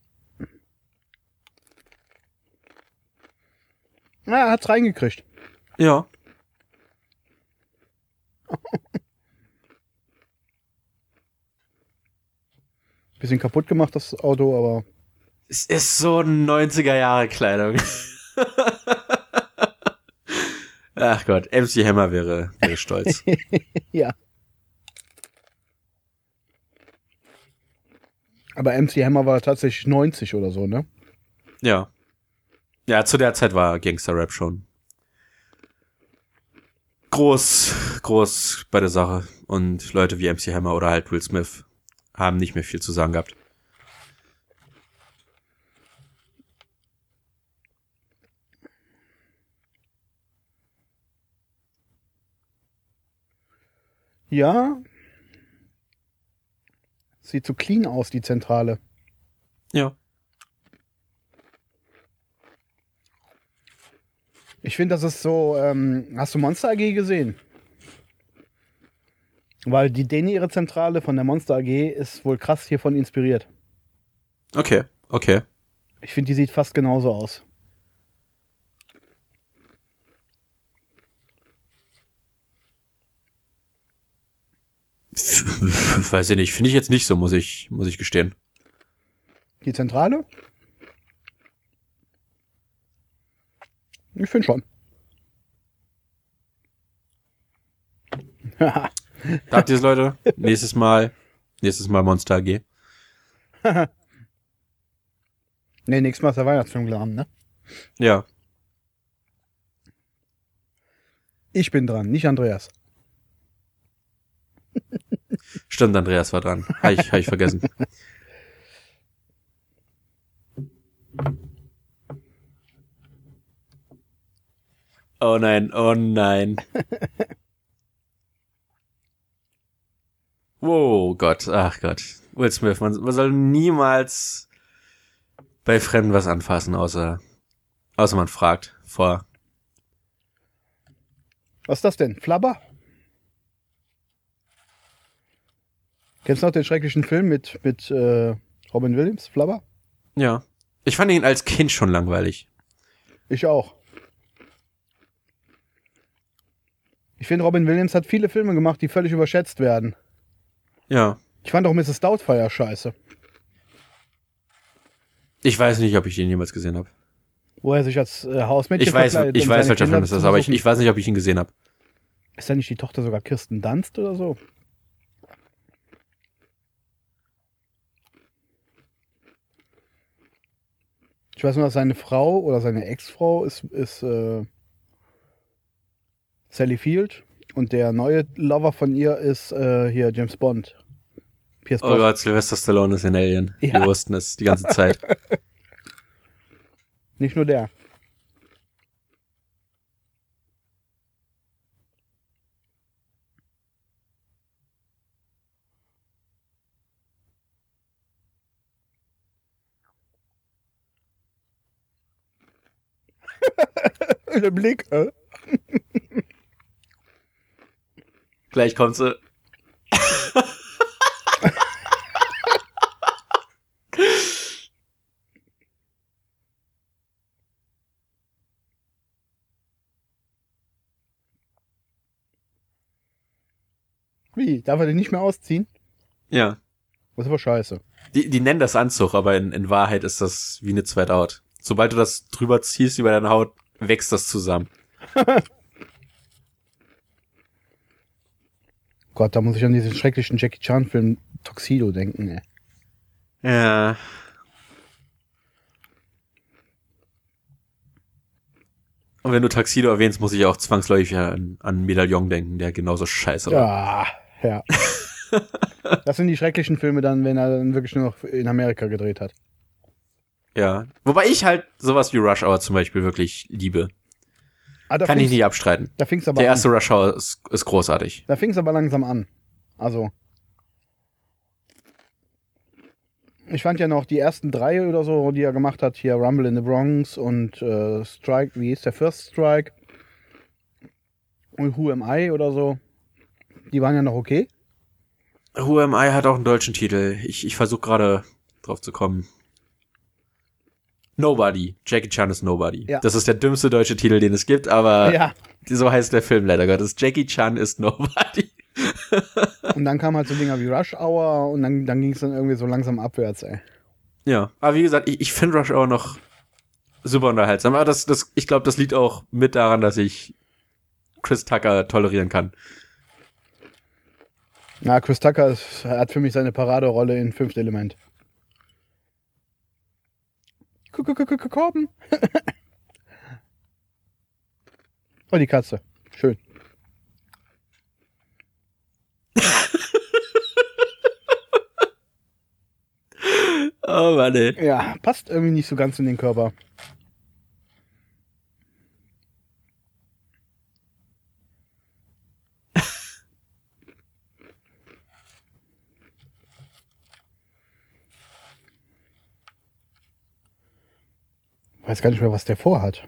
Ja, er hat's reingekriegt. Ja. Bisschen kaputt gemacht, das Auto, aber... Es ist so neunziger-Jahre-Kleidung. Ach Gott, M C Hammer wäre, wäre stolz. Ja. Aber M C Hammer war tatsächlich neunzig oder so, ne? Ja. Ja, zu der Zeit war Gangster-Rap schon groß, groß bei der Sache. Und Leute wie M C Hammer oder halt Will Smith haben nicht mehr viel zu sagen gehabt. Ja. Sieht so clean aus, die Zentrale. Ja. Ich finde, das ist so, ähm, hast du Monster A G gesehen? Weil die denen ihre Zentrale von der Monster A G ist wohl krass hiervon inspiriert. Okay, okay. Ich finde, die sieht fast genauso aus. Weiß ich nicht, finde ich jetzt nicht so, muss ich, muss ich gestehen. Die Zentrale? Ich finde schon. Habt ihr es, Leute? Nächstes Mal, nächstes Mal Monster A G. Ne, nächstes Mal ist der Weihnachtsfilm geladen, ne? Ja. Ich bin dran, nicht Andreas. Stimmt, Andreas war dran. Habe ich, hab ich vergessen. Oh nein, oh nein. Wow, Gott, ach Gott. Will Smith, man, man soll niemals bei Fremden was anfassen, außer, außer man fragt vor. Was ist das denn? Flabber? Kennst du noch den schrecklichen Film mit, mit äh, Robin Williams? Flabber? Ja. Ich fand ihn als Kind schon langweilig. Ich auch. Ich finde, Robin Williams hat viele Filme gemacht, die völlig überschätzt werden. Ja. Ich fand auch Misses Doubtfire scheiße. Ich weiß nicht, ob ich ihn jemals gesehen habe. Wo er sich als äh, Hausmädchen Ich weiß, verkleidet, ich um weiß, seine welcher Kinder Film es zu ist, aber ich, besuchen. ich weiß nicht, ob ich ihn gesehen habe. Ist da nicht die Tochter sogar Kirsten Dunst oder so? Ich weiß nur, dass seine Frau oder seine Ex-Frau ist, ist äh, Sally Field und der neue Lover von ihr ist äh, hier James Bond. Pierce Oh Brosnan. Gott, Sylvester Stallone ist ein Alien. Ja. Wir wussten es die ganze Zeit. Nicht nur der. Der Blick, äh? Gleich kommt sie. Wie? Darf er den nicht mehr ausziehen? Ja. Das ist aber scheiße. Die, die nennen das Anzug, aber in, in Wahrheit ist das wie eine zweite Haut. Sobald du das drüber ziehst über deine Haut, wächst das zusammen. Gott, da muss ich an diesen schrecklichen Jackie Chan-Film Tuxedo denken, ey. Ja. Und wenn du Tuxedo erwähnst, muss ich auch zwangsläufig an, an Medaillon denken, der genauso scheiße war. Ja, ja. Das sind die schrecklichen Filme dann, wenn er dann wirklich nur noch in Amerika gedreht hat. Ja. Wobei ich halt sowas wie Rush Hour zum Beispiel wirklich liebe. Ah, da Kann ich fing's- nicht abstreiten. Da fing's aber Der erste an. Rush Hour ist, ist großartig. Da fing's aber langsam an. Also. Ich fand ja noch die ersten drei oder so, die er gemacht hat, hier Rumble in the Bronx und äh, Strike, wie hieß der First Strike? Und Who Am I oder so. Die waren ja noch okay. Who Am I hat auch einen deutschen Titel. Ich, ich versuche gerade drauf zu kommen. Nobody. Jackie Chan ist Nobody. Ja. Das ist der dümmste deutsche Titel, den es gibt, aber Ja. so heißt der Film leider Gottes. Jackie Chan ist Nobody. Und dann kamen halt so Dinger wie Rush Hour und dann, dann ging es dann irgendwie so langsam abwärts, ey. Ja, aber wie gesagt, ich, ich finde Rush Hour noch super unterhaltsam. Aber das, das, ich glaube, das liegt auch mit daran, dass ich Chris Tucker tolerieren kann. Na, Chris Tucker ist, hat für mich seine Paraderolle in Fünfte Element. Korben. Oh, die Katze. Schön. Oh Mann, ey. Ja, passt irgendwie nicht so ganz in den Körper. Weiß gar nicht mehr, was der vorhat.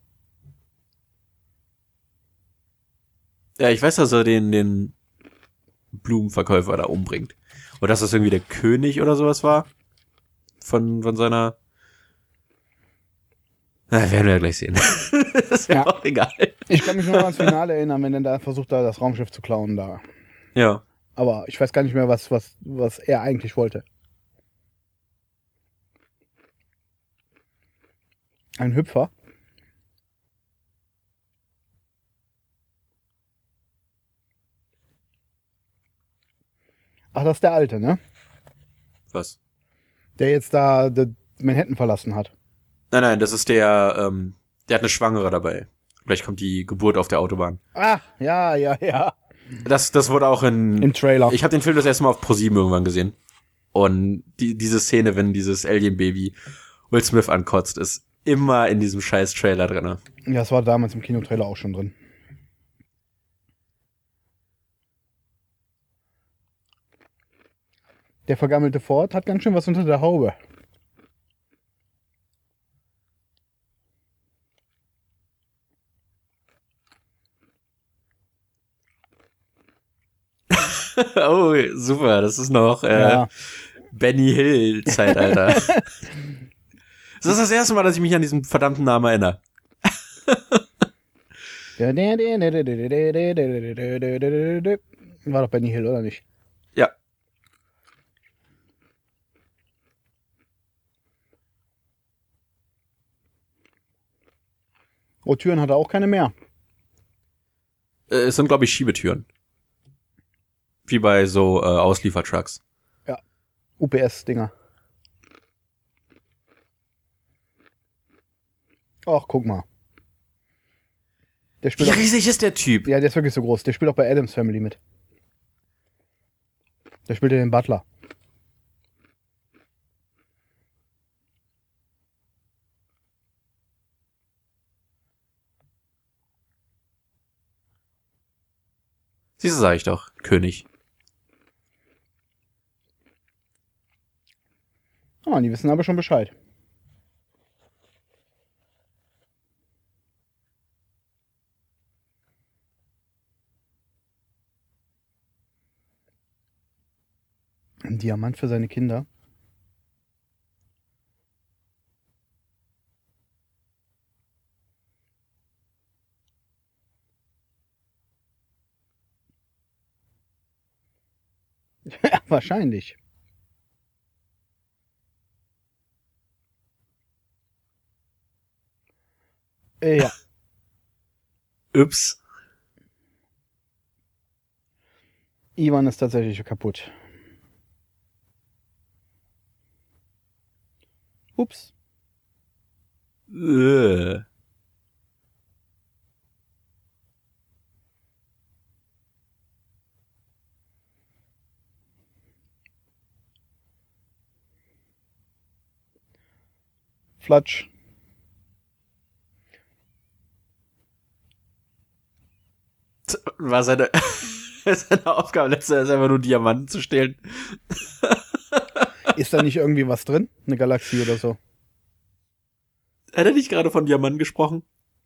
Ja, ich weiß, dass er den, den Blumenverkäufer da umbringt. Und dass das irgendwie der König oder sowas war. Von, von seiner... Na, werden wir ja gleich sehen. Das ist ja, Ja. auch egal. Ich kann mich nur ans Finale erinnern, wenn er da versucht, da das Raumschiff zu klauen da. Ja. Aber ich weiß gar nicht mehr, was, was, was er eigentlich wollte. Ein Hüpfer. Ach, das ist der Alte, ne? Was? Der jetzt da de- Manhattan verlassen hat. Nein, nein, das ist der, ähm, der hat eine Schwangere dabei. Gleich kommt die Geburt auf der Autobahn. Ah, ja, ja, ja. Das, das wurde auch in... Im Trailer. Ich habe den Film das erste Mal auf ProSieben irgendwann gesehen. Und die, diese Szene, wenn dieses Alien-Baby Will Smith ankotzt, ist immer in diesem scheiß Trailer drinne. Ja, das war damals im Kinotrailer auch schon drin. Der vergammelte Ford hat ganz schön was unter der Haube. Oh, super, das ist noch äh, Ja. Benny Hill-Zeitalter. Das ist das erste Mal, dass ich mich an diesen verdammten Namen erinnere. War doch Benny Hill, oder nicht? Ja. Oh, Türen hat er auch keine mehr. Äh, es sind, glaube ich, Schiebetüren. Wie bei so äh, Ausliefertrucks. U P S-Dinger. Ach, guck mal. Der Wie spielt auch, riesig ist der Typ? ja, der ist wirklich so groß. Der spielt auch bei Addams Family mit. Der spielt ja den Butler. Siehst du, sag ich doch. König. Ah, die wissen aber schon Bescheid. Ein Diamant für seine Kinder. Ja, wahrscheinlich. Äh, ja. Ups. Ivan ist tatsächlich kaputt. Ups. Äh. Flatsch. War seine, seine Aufgabe letztendlich einfach nur Diamanten zu stehlen. Ist da nicht irgendwie was drin? Eine Galaxie oder so? Hat er nicht gerade von Diamanten gesprochen?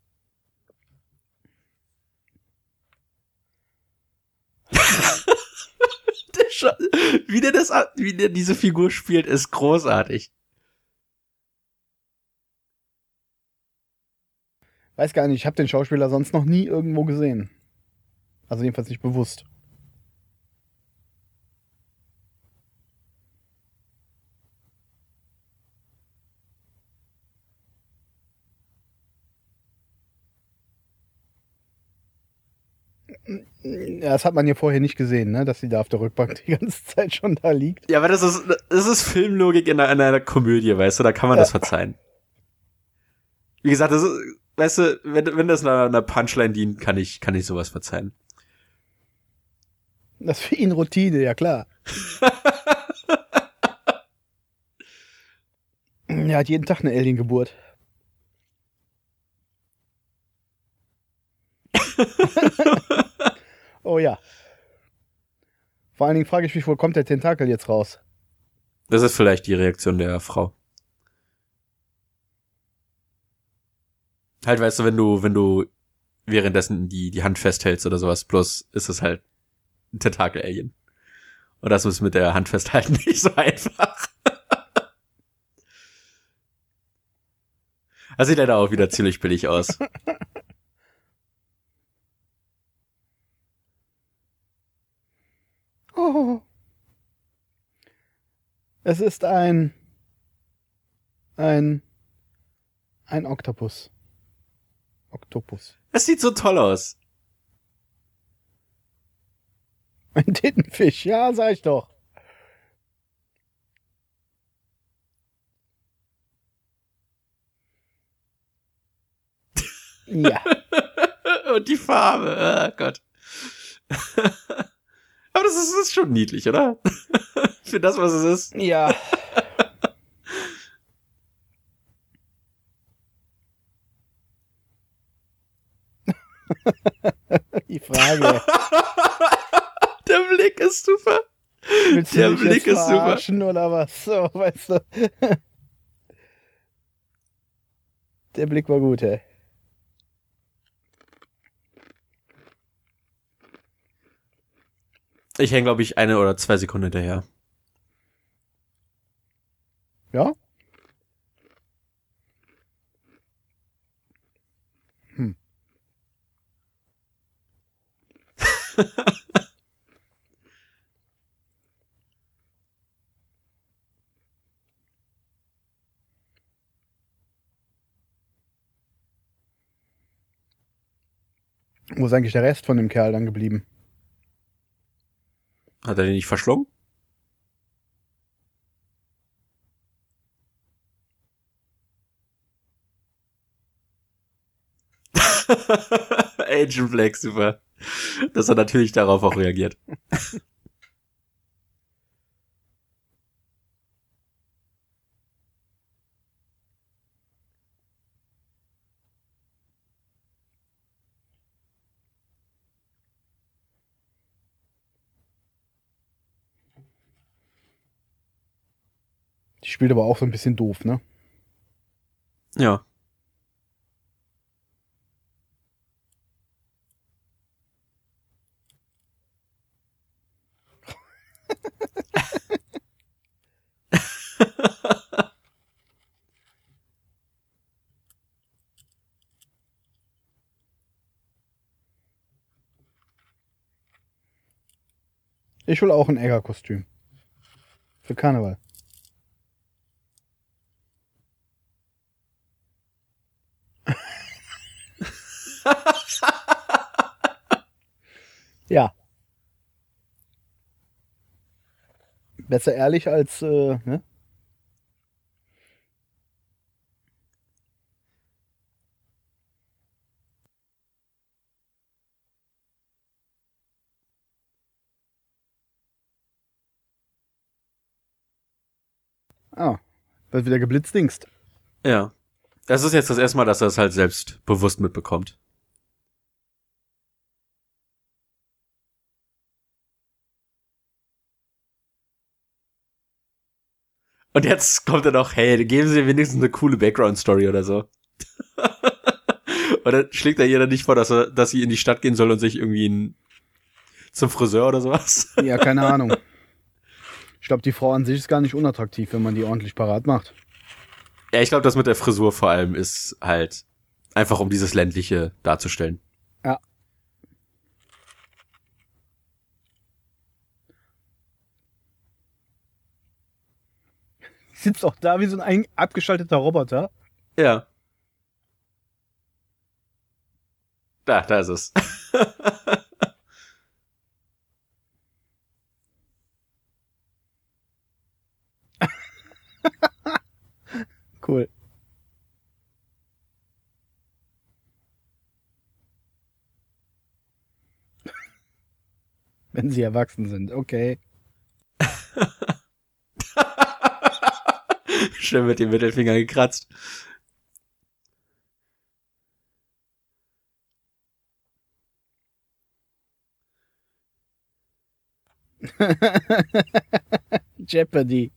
der Scha- wie der das, wie der diese Figur spielt, ist großartig. Weiß gar nicht, ich habe den Schauspieler sonst noch nie irgendwo gesehen. Also jedenfalls nicht bewusst. Ja, das hat man ja vorher nicht gesehen, ne? Dass sie da auf der Rückbank die ganze Zeit schon da liegt. Ja, aber das ist, das ist Filmlogik in einer, in einer Komödie, weißt du, da kann man Ja. das verzeihen. Wie gesagt, das ist, weißt du, wenn, wenn das einer, einer Punchline dient, kann ich, kann ich sowas verzeihen. Das ist für ihn Routine, ja klar. Er hat jeden Tag eine Alien-Geburt. Oh ja. Vor allen Dingen frage ich mich, wo kommt der Tentakel jetzt raus? Das ist vielleicht die Reaktion der Frau. Halt, weißt du, wenn du, wenn du währenddessen die, die Hand festhältst oder sowas, bloß ist es halt ein Tentakel-Alien. Und das ist mit der Hand festhalten nicht so einfach. Das sieht leider auch wieder ziemlich billig aus. Oh. Es ist ein ein ein Oktopus. Oktopus. Es sieht so toll aus. Ein Tintenfisch, ja, sag ich doch. Ja. Und die Farbe, oh Gott. Aber das ist, das ist schon niedlich, oder? Für das, was es ist. Ja. Die Frage. Der Blick ist super. Willst du Der mich Blick jetzt ist super. verarschen oder was? So, weißt du. Der Blick war gut, ey. Ich hänge, glaube ich, eine oder zwei Sekunden hinterher. Ja? Hm. Wo ist eigentlich der Rest von dem Kerl dann geblieben? Hat er den nicht verschlungen? Agent Black, super. Dass er natürlich darauf auch reagiert. Die spielt aber auch so ein bisschen doof, ne? Ja. Ich will auch ein Egger-Kostüm. Für Karneval. Ja. Besser ehrlich als, äh, ne? Ah, wird wieder geblitzdingst. Ja. Das ist jetzt das erste Mal, dass er es halt selbst bewusst mitbekommt. Und jetzt kommt er noch, hey, geben Sie mir wenigstens eine coole Background-Story oder so. Oder schlägt er ihr dann nicht vor, dass er, dass sie in die Stadt gehen soll und sich irgendwie ein, zum Friseur oder sowas? Ja, keine Ahnung. Ich glaube, die Frau an sich ist gar nicht unattraktiv, wenn man die ordentlich parat macht. Ja, ich glaube, das mit der Frisur vor allem ist halt einfach, um dieses ländliche darzustellen. Ja. Sitzt auch da wie so ein abgeschalteter Roboter. Ja. Da, da ist es. Cool. Wenn sie erwachsen sind, okay. Schön mit dem Mittelfinger gekratzt. Jeopardy.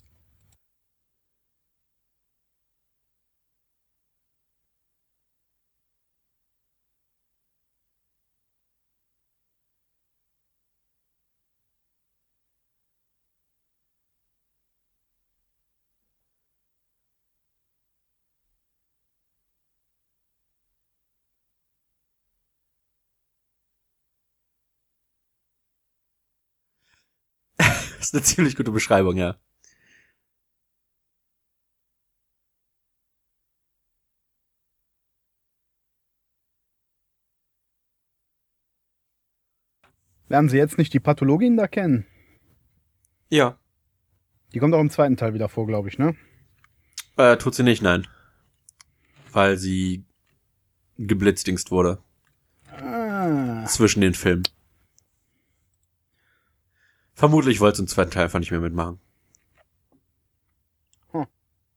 Das ist eine ziemlich gute Beschreibung, ja. Lernen Sie jetzt nicht die Pathologin da kennen? Ja. Die kommt auch im zweiten Teil wieder vor, glaube ich, ne? Äh, tut sie nicht, nein. Weil sie geblitzdingst wurde. Ah. Zwischen den Filmen. Vermutlich wollte sie im zweiten Teil einfach nicht mehr mitmachen. Hm.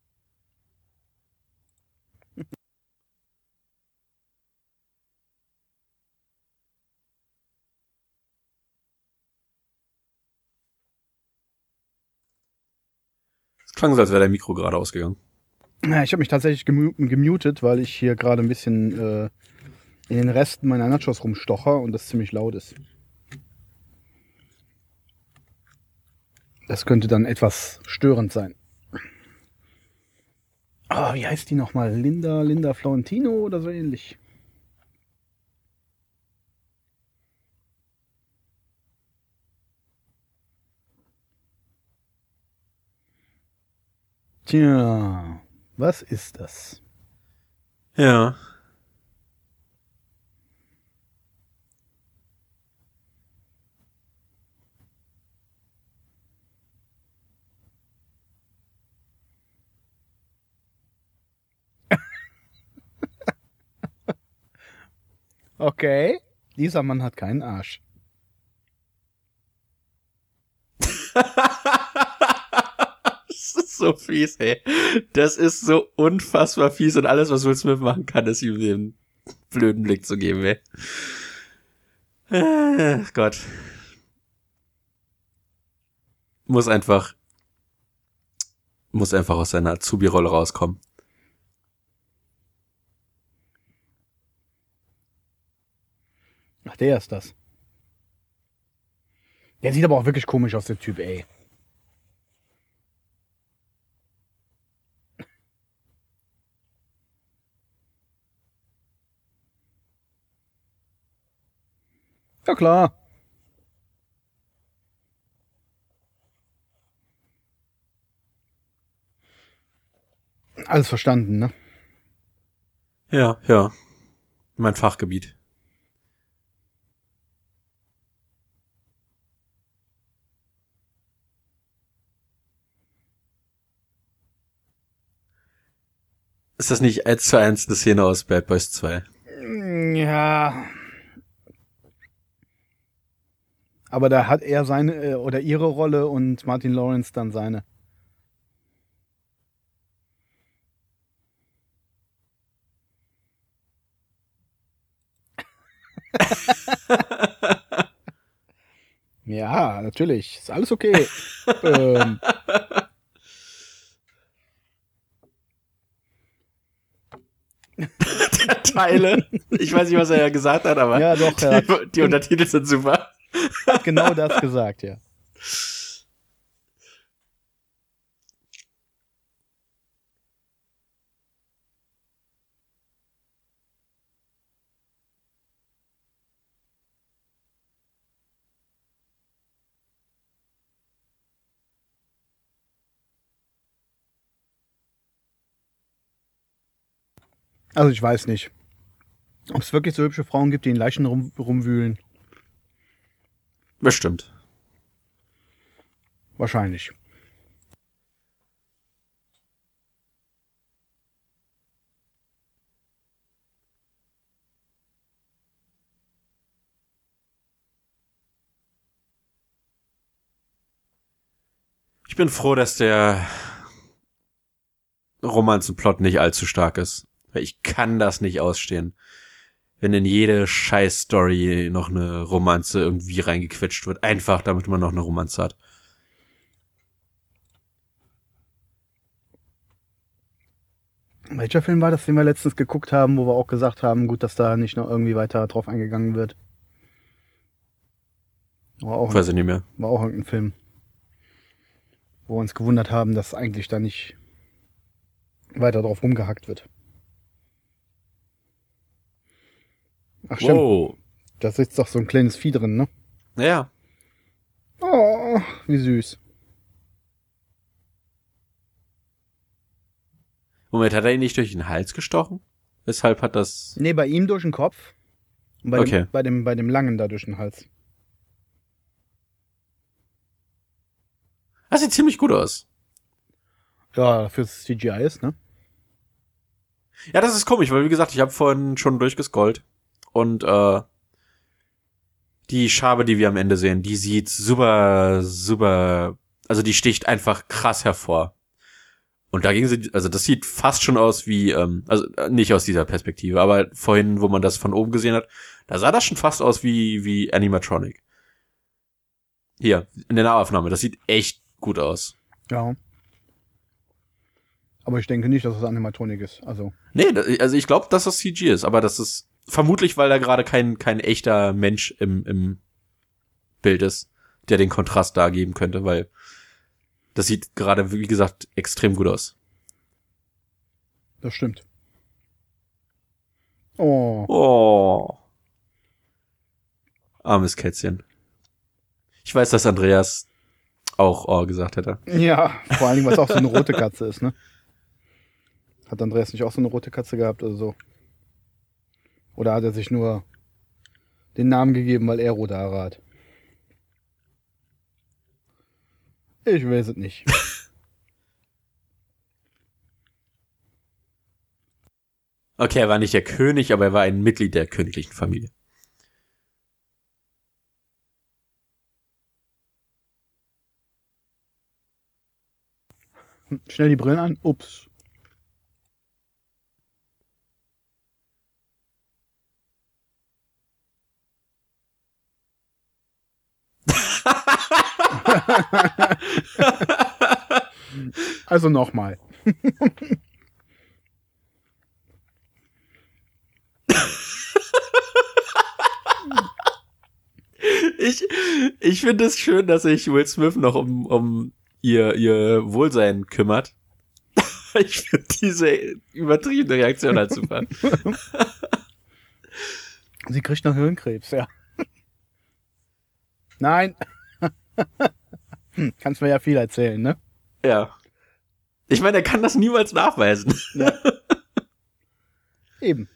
Es klang so, als wäre dein Mikro gerade ausgegangen. Ja, ich habe mich tatsächlich gemu gemutet, weil ich hier gerade ein bisschen äh, in den Resten meiner Nachos rumstocher und das ziemlich laut ist. Das könnte dann etwas störend sein. Ah, oh, wie heißt die nochmal? Linda, Linda Florentino oder so ähnlich? Tja, was ist das? Ja. Okay, dieser Mann hat keinen Arsch. Das ist so fies, ey. Das ist so unfassbar fies und alles, was Will Smith machen kann, ist ihm den blöden Blick zu geben, ey. Äh, Gott. Muss einfach, muss einfach aus seiner Azubi-Rolle rauskommen. Ach, der ist das. Der sieht aber auch wirklich komisch aus, der Typ, ey. Ja, klar. Alles verstanden, ne? Ja, ja. Mein Fachgebiet. Ist das nicht eins zu eins eine Szene aus Bad Boys zwei? Ja. Aber da hat er seine äh, oder ihre Rolle und Martin Lawrence dann seine. Ja, natürlich. Ist alles okay. ähm. Der Teile. Ich weiß nicht, was er ja gesagt hat, aber ja, doch, er die, die Untertitel sind super. hat genau das gesagt, ja. Also ich weiß nicht, ob es wirklich so hübsche Frauen gibt, die in Leichen rum, rumwühlen. Bestimmt. Wahrscheinlich. Ich bin froh, dass der Romanzenplot nicht allzu stark ist. Weil ich kann das nicht ausstehen. Wenn in jede Scheiß-Story noch eine Romanze irgendwie reingequetscht wird. Einfach, damit man noch eine Romanze hat. Welcher Film war das, den wir letztens geguckt haben, wo wir auch gesagt haben, gut, dass da nicht noch irgendwie weiter drauf eingegangen wird? War auch, Weiß ich nicht mehr. War auch irgendein Film, wo wir uns gewundert haben, dass eigentlich da nicht weiter drauf rumgehackt wird. Ach stimmt, Wow. da sitzt doch so ein kleines Vieh drin, ne? Ja. Oh, wie süß. Moment, hat er ihn nicht durch den Hals gestochen? Weshalb hat das... Nee, bei ihm durch den Kopf. Und bei, Okay. dem, bei, dem, bei dem Langen da durch den Hals. Das sieht ziemlich gut aus. Ja, fürs C G I ist, ne? Ja, das ist komisch, weil wie gesagt, ich habe vorhin schon durchgescrollt. Und äh, die Schabe, die wir am Ende sehen, die sieht super, super... Also die sticht einfach krass hervor. Und dagegen sind, also das sieht fast schon aus wie, ähm, also nicht aus dieser Perspektive, aber vorhin, wo man das von oben gesehen hat, da sah das schon fast aus wie wie Animatronic. Hier, in der Nahaufnahme, das sieht echt gut aus. Ja. Aber ich denke nicht, dass es Animatronik ist. Also. Nee, da- also ich glaube, dass das C G ist, aber das ist vermutlich, weil da gerade kein kein echter Mensch im im Bild ist, der den Kontrast da geben könnte, weil das sieht gerade, wie gesagt, extrem gut aus. Das stimmt. Oh. Oh. Armes Kätzchen. Ich weiß, dass Andreas auch oh gesagt hätte. Ja, vor allen Dingen, was auch so eine rote Katze ist, ne? Hat Andreas nicht auch so eine rote Katze gehabt oder so? Oder hat er sich nur den Namen gegeben, weil er rote Haare hat? Ich weiß es nicht. Okay, er war nicht der König, aber er war ein Mitglied der königlichen Familie. Schnell die Brillen an. Ups. Also nochmal. Ich, ich finde es schön, dass sich Will Smith noch um, um ihr, ihr Wohlsein kümmert. Ich finde diese übertriebene Reaktion halt super. Sie kriegt noch Hirnkrebs, ja. Nein. Hm, kannst mir ja viel erzählen, ne? Ja. Ich meine, er kann das niemals nachweisen. Ja. Eben.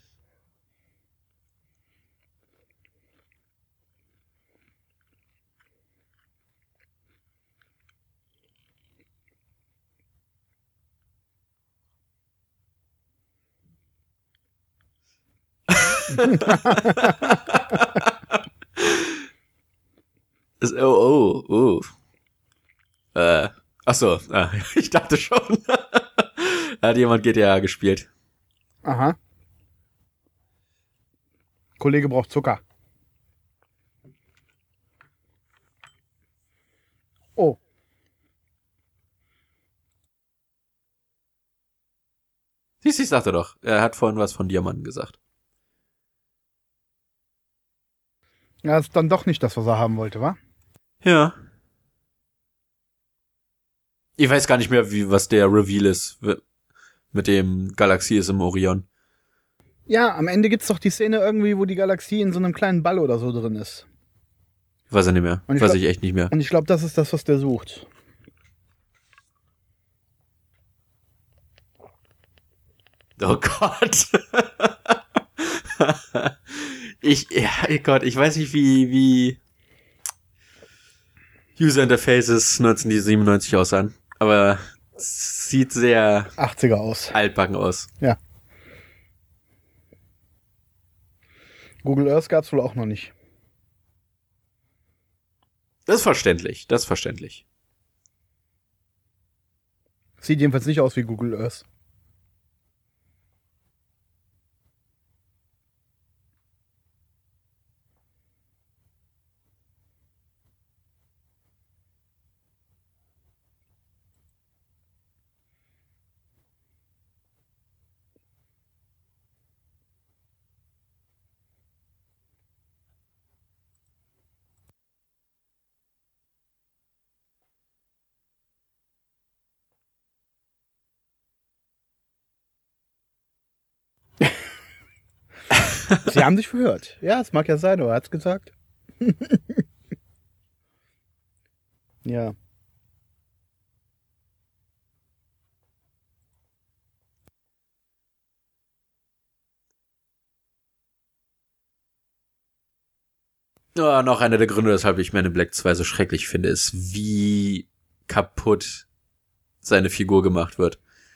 Ist- oh, oh, oh. Äh, ach so, ah, ich dachte schon. Hat jemand G T A gespielt. Aha. Kollege braucht Zucker. Oh. Siehst du, ich sagte doch. Er hat vorhin was von Diamanten gesagt. Ja, ist dann doch nicht das, was er haben wollte, wa? Ja. Ich weiß gar nicht mehr, wie was der Reveal ist mit dem Galaxie ist im Orion. Ja, am Ende gibt's doch die Szene irgendwie, wo die Galaxie in so einem kleinen Ball oder so drin ist. Weiß ich nicht mehr. Und ich weiß glaub, ich echt nicht mehr. Und ich glaube, das ist das, was der sucht. Oh Gott. ich, ja, oh Gott, ich weiß nicht, wie, wie User Interfaces neunzehnhundertsiebenundneunzig aussahen. Aber es sieht sehr achtziger aus. Altbacken aus. Ja. Google Earth gab's wohl auch noch nicht. Das ist verständlich, das ist verständlich. Sieht jedenfalls nicht aus wie Google Earth. Sie haben sich verhört. Ja, es mag ja sein, aber er hat's gesagt. Ja. Ja, noch einer der Gründe, weshalb ich Man in Black zwei so schrecklich finde, ist, wie kaputt seine Figur gemacht wird.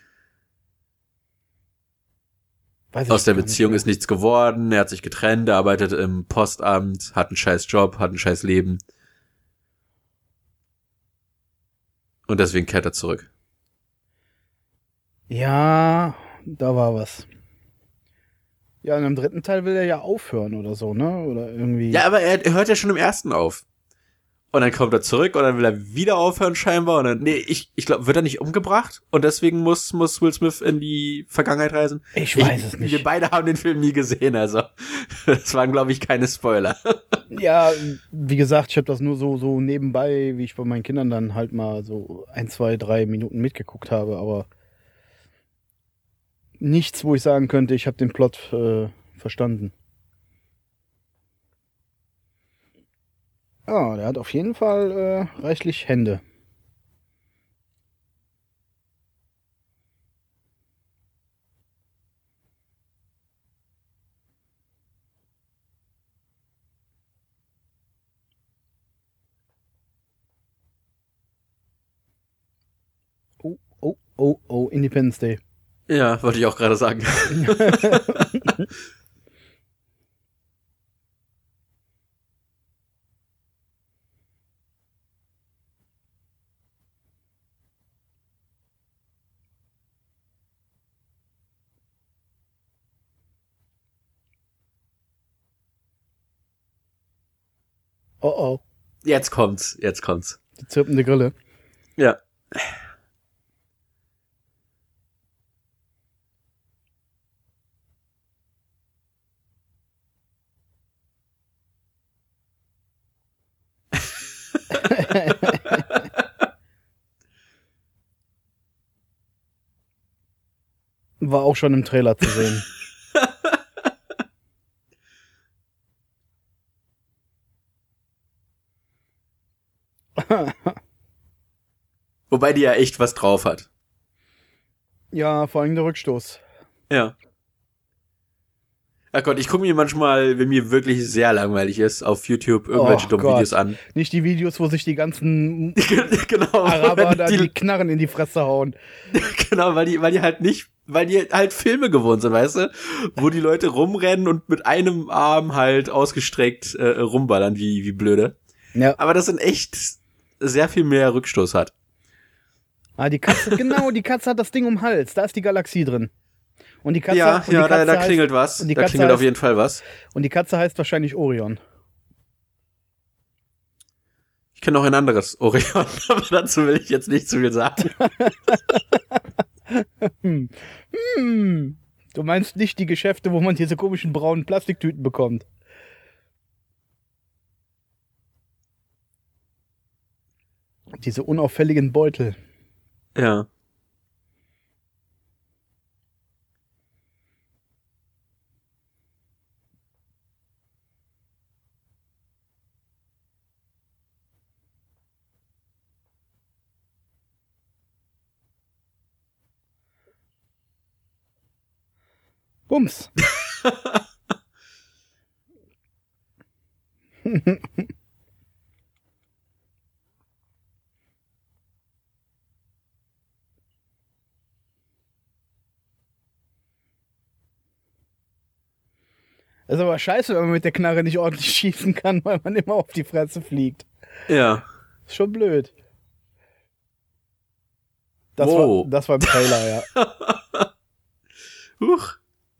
Weiß Aus der gar Beziehung nicht ist nichts geworden, er hat sich getrennt, er arbeitet im Postamt, hat einen scheiß Job, hat ein scheiß Leben. Und deswegen kehrt er zurück. Ja, da war was. Ja, und im dritten Teil will er ja aufhören oder so, ne? Oder irgendwie. Ja, aber er, er hört ja schon im ersten auf. Und dann kommt er zurück und dann will er wieder aufhören scheinbar. Und dann, nee, ich, ich glaube, wird er nicht umgebracht? Und deswegen muss, muss Will Smith in die Vergangenheit reisen? Ich weiß es nicht. Wir beide haben den Film nie gesehen, also das waren, glaube ich, keine Spoiler. Ja, wie gesagt, ich habe das nur so, so nebenbei, wie ich bei meinen Kindern dann halt mal so ein, zwei, drei Minuten mitgeguckt habe, aber nichts, wo ich sagen könnte, ich habe den Plot äh, verstanden. Ja, der hat auf jeden Fall äh, reichlich Hände. Oh, oh, oh, oh, Independence Day. Ja, wollte ich auch gerade sagen. Oh, oh. Jetzt kommt's, jetzt kommt's. Die zirpende Grille. Ja. War auch schon im Trailer zu sehen. Wobei die ja echt was drauf hat. Ja, vor allem der Rückstoß. Ja. Ach Gott, ich gucke mir manchmal, wenn mir wirklich sehr langweilig ist, auf YouTube irgendwelche Oh dummen Gott. Videos an. Nicht die Videos, wo sich die ganzen Genau. Araber da die, die Knarren in die Fresse hauen. Genau, weil die, weil die halt nicht, weil die halt Filme gewohnt sind, weißt du? Wo die Leute rumrennen und mit einem Arm halt ausgestreckt äh, rumballern, wie, wie blöde. Ja. Aber das sind echt sehr viel mehr Rückstoß hat. Ah, die Katze, genau, die Katze hat das Ding um den Hals. Da ist die Galaxie drin. Und die Katze, Ja, und die ja, da, Katze da heißt, klingelt was. und die Da Katze klingelt heißt, auf jeden Fall was. Und die Katze heißt wahrscheinlich Orion. Ich kenne noch ein anderes Orion, aber dazu will ich jetzt nicht zu viel sagen. hm. Hm. Du meinst nicht die Geschäfte, wo man diese komischen braunen Plastiktüten bekommt? Diese unauffälligen Beutel. Ja. Bums. Das ist aber scheiße, wenn man mit der Knarre nicht ordentlich schießen kann, weil man immer auf die Fresse fliegt. Ja. Ist schon blöd. Das, wow. war, das war im Trailer, ja. Huch.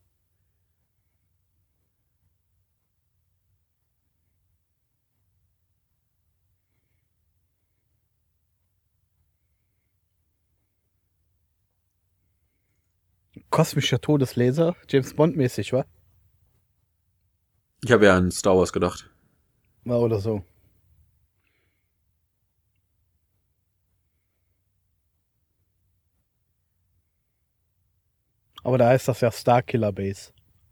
Kosmischer Todeslaser, James Bond mäßig, wa? Ich habe ja an Star Wars gedacht. War oder so. Aber da heißt das ja Starkiller Base.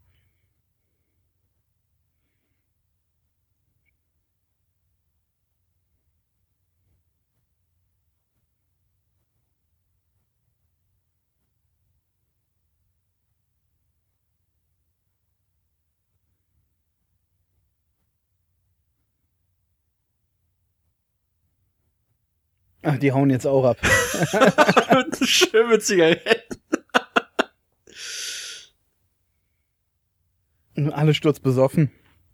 Ach, die hauen jetzt auch ab. Schön mit Zigaretten. Alle sturzbesoffen.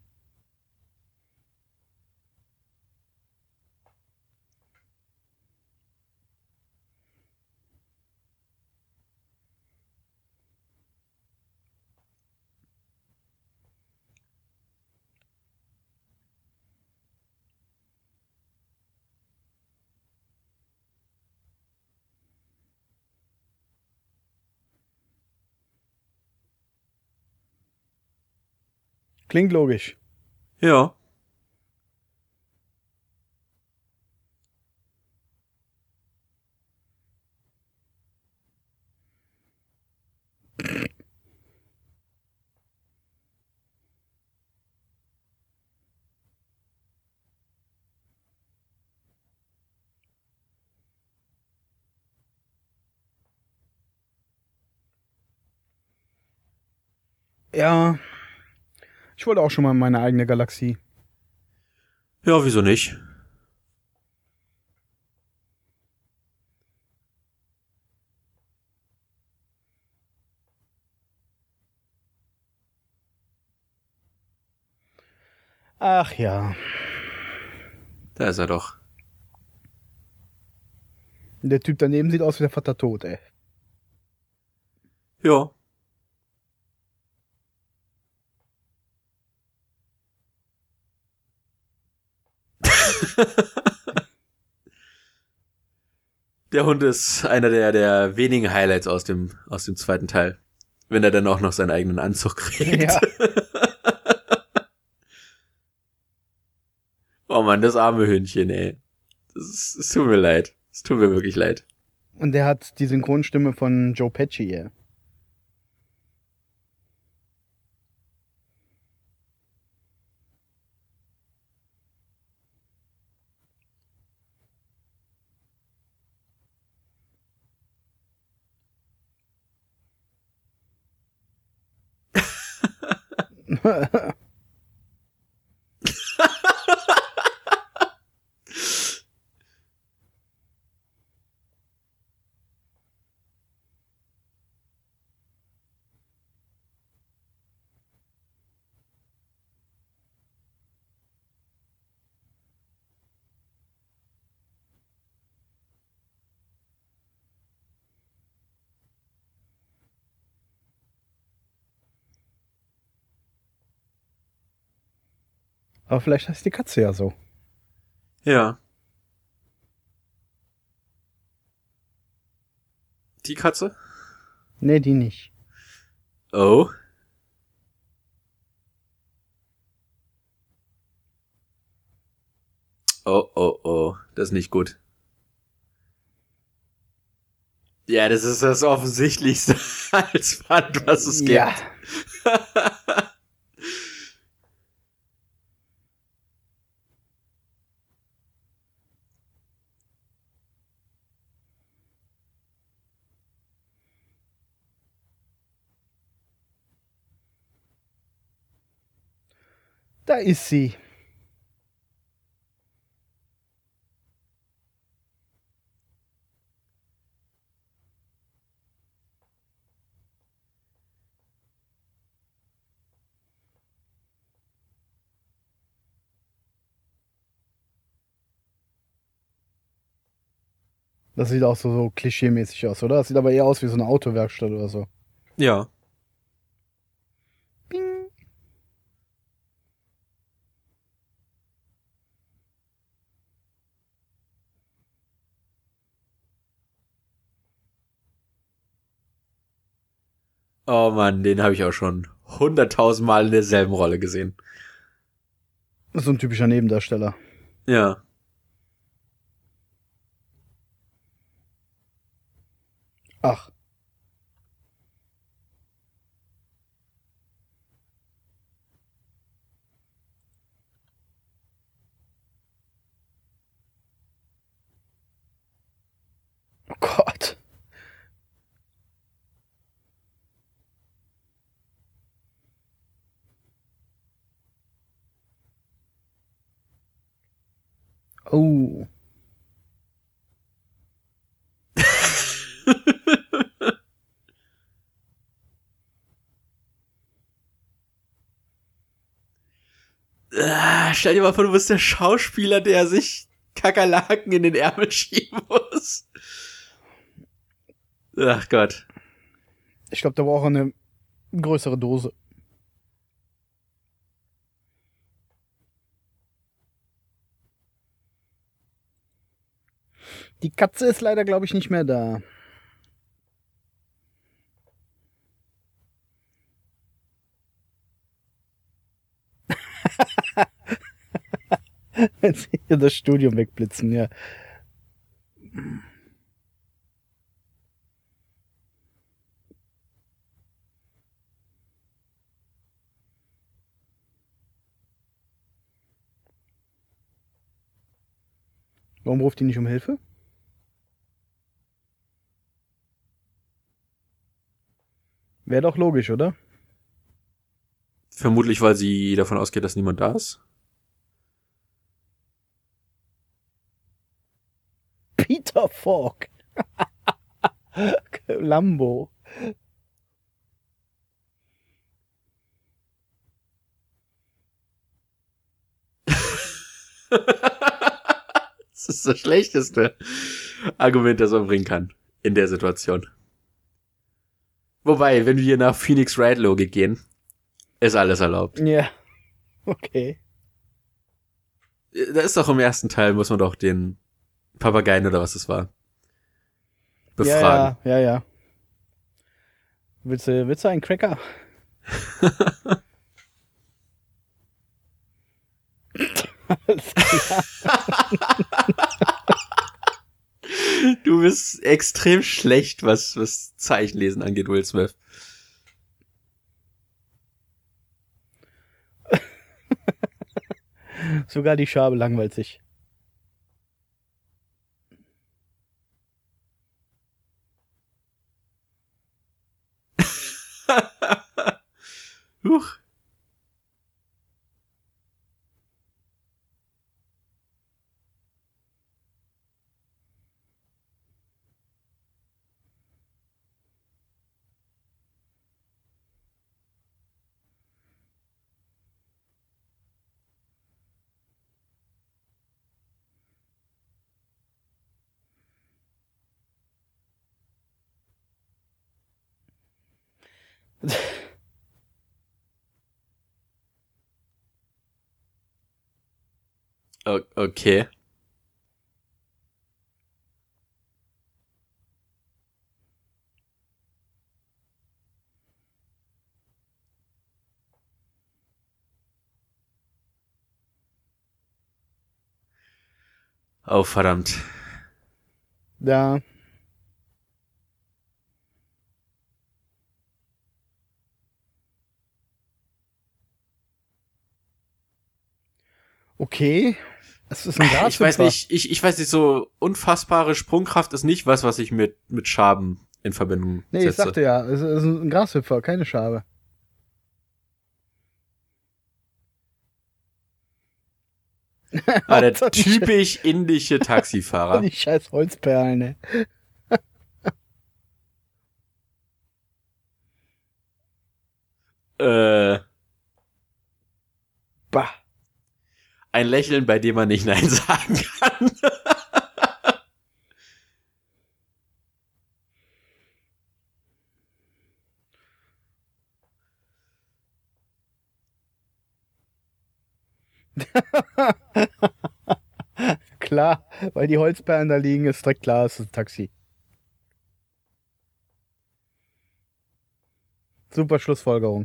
Klingt logisch. Ja. Ja. Ich wollte auch schon mal in meine eigene Galaxie. Ja, wieso nicht? Ach ja. Da ist er doch. Der Typ daneben sieht aus wie der Vater tot, ey. Ja. Der Hund ist einer der, der wenigen Highlights aus dem, aus dem zweiten Teil. Wenn er dann auch noch seinen eigenen Anzug kriegt. Ja. Oh Mann, das arme Hündchen, ey. Das, ist, es tut mir leid. Es tut mir wirklich leid. Und der hat die Synchronstimme von Joe Pesci, ey. Aber vielleicht heißt die Katze ja so. Ja. Die Katze? Nee, die nicht. Oh. Oh, oh, oh. Das ist nicht gut. Ja, das ist das offensichtlichste Halsband, was es Ja. gibt. Da ist sie. Das sieht auch so, so klischee-mäßig aus, oder? Das sieht aber eher aus wie so eine Autowerkstatt oder so. Ja. Bing. Oh Mann, den habe ich auch schon hunderttausend Mal in derselben Rolle gesehen. Das ist so ein typischer Nebendarsteller. Ja. Ach. Oh Gott. Oh. Ah, stell dir mal vor, du bist der Schauspieler, der sich Kakerlaken in den Ärmel schieben muss. Ach Gott. Ich glaube, da braucht er eine größere Dose. Die Katze ist leider, glaube ich, nicht mehr da. Wenn sie hier das Studium wegblitzen, ja. Warum ruft die nicht um Hilfe? Wäre doch logisch, oder? Vermutlich, weil sie davon ausgeht, dass niemand da ist. Peter Falk. Lambo. Das ist das schlechteste Argument, das man bringen kann in der Situation. Wobei, wenn wir nach Phoenix Wright Logik gehen, ist alles erlaubt. Ja. Okay. Da ist doch im ersten Teil, muss man doch den Papageien oder was es war befragen. Ja, ja, ja, ja. Willst du, willst du einen Cracker? Alles klar. Du bist extrem schlecht, was, was Zeichenlesen angeht, Will Smith. Sogar die Schabe langweilt sich. Huch. O- okay. Oh, verdammt. Ja. Okay. Es ist ein Grashüpfer. Ich weiß nicht, ich, ich weiß nicht, so unfassbare Sprungkraft ist nicht was, was ich mit, mit Schaben in Verbindung Nee, setze. ich sagte ja, es ist ein Grashüpfer, keine Schabe. Ah, der Hauptsache die typisch indische Taxifahrer. Die scheiß Holzperlen, ne? äh, Bah. ein Lächeln, bei dem man nicht Nein sagen kann. Klar, weil die Holzperlen da liegen, ist direkt klar, es ist ein Taxi. Super Schlussfolgerung.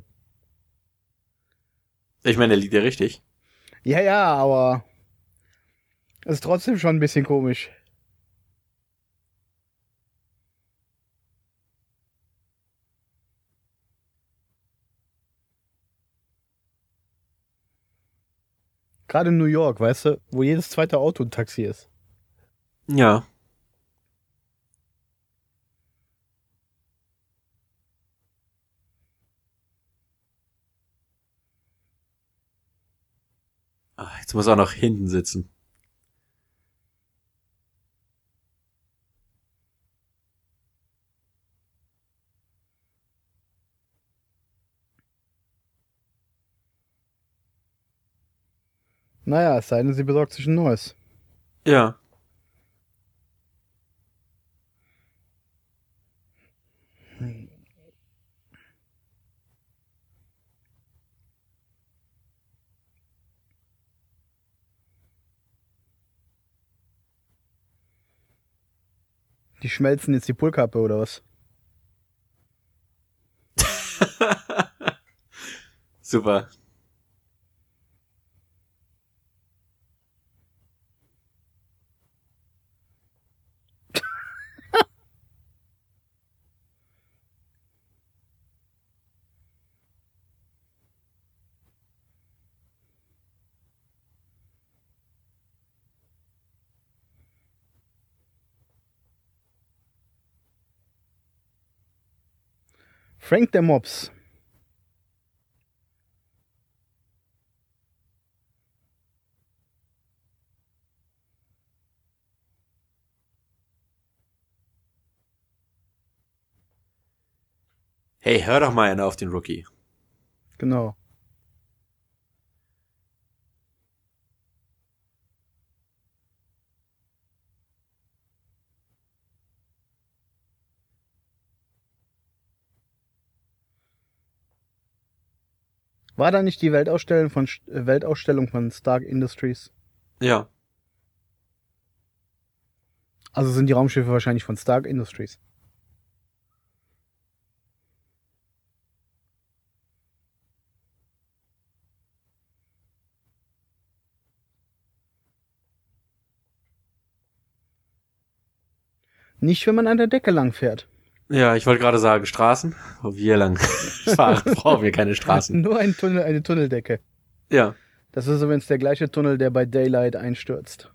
Ich meine, der liegt ja richtig. Ja, ja, aber ist trotzdem schon ein bisschen komisch. Gerade in New York, weißt du, wo jedes zweite Auto ein Taxi ist. Ja. Ah, jetzt muss er auch noch hinten sitzen. Naja, es sei denn, sie besorgt sich ein neues. Ja. Die schmelzen jetzt die Pulkappe oder was? Super. Frank der Mops. Hey, hör doch mal einer auf den Rookie. Genau. War da nicht die Weltausstellung von äh, Weltausstellung von Stark Industries? Ja. Also sind die Raumschiffe wahrscheinlich von Stark Industries. Nicht, wenn man an der Decke lang fährt. Ja, ich wollte gerade sagen, Straßen, wo wir lang fahren, brauchen wir keine Straßen. Nur ein Tunnel, eine Tunneldecke. Ja. Das ist übrigens der gleiche Tunnel, der bei Daylight einstürzt.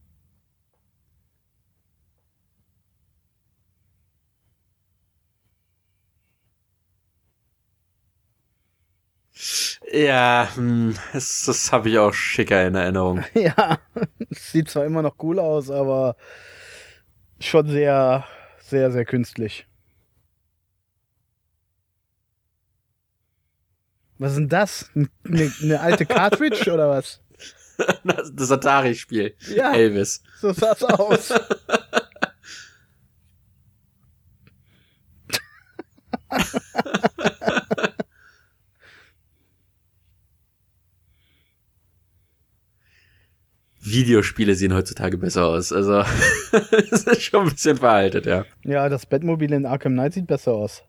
Ja, hm, das, das habe ich auch schicker in Erinnerung. Ja, es sieht zwar immer noch cool aus, aber schon sehr, sehr, sehr künstlich. Was ist denn das? Eine, eine alte Cartridge oder was? Das, das Atari-Spiel. Ja. Elvis. So sah's aus. Videospiele sehen heutzutage besser aus. Also, das ist schon ein bisschen veraltet, ja. Ja, das Batmobil in Arkham Knight sieht besser aus.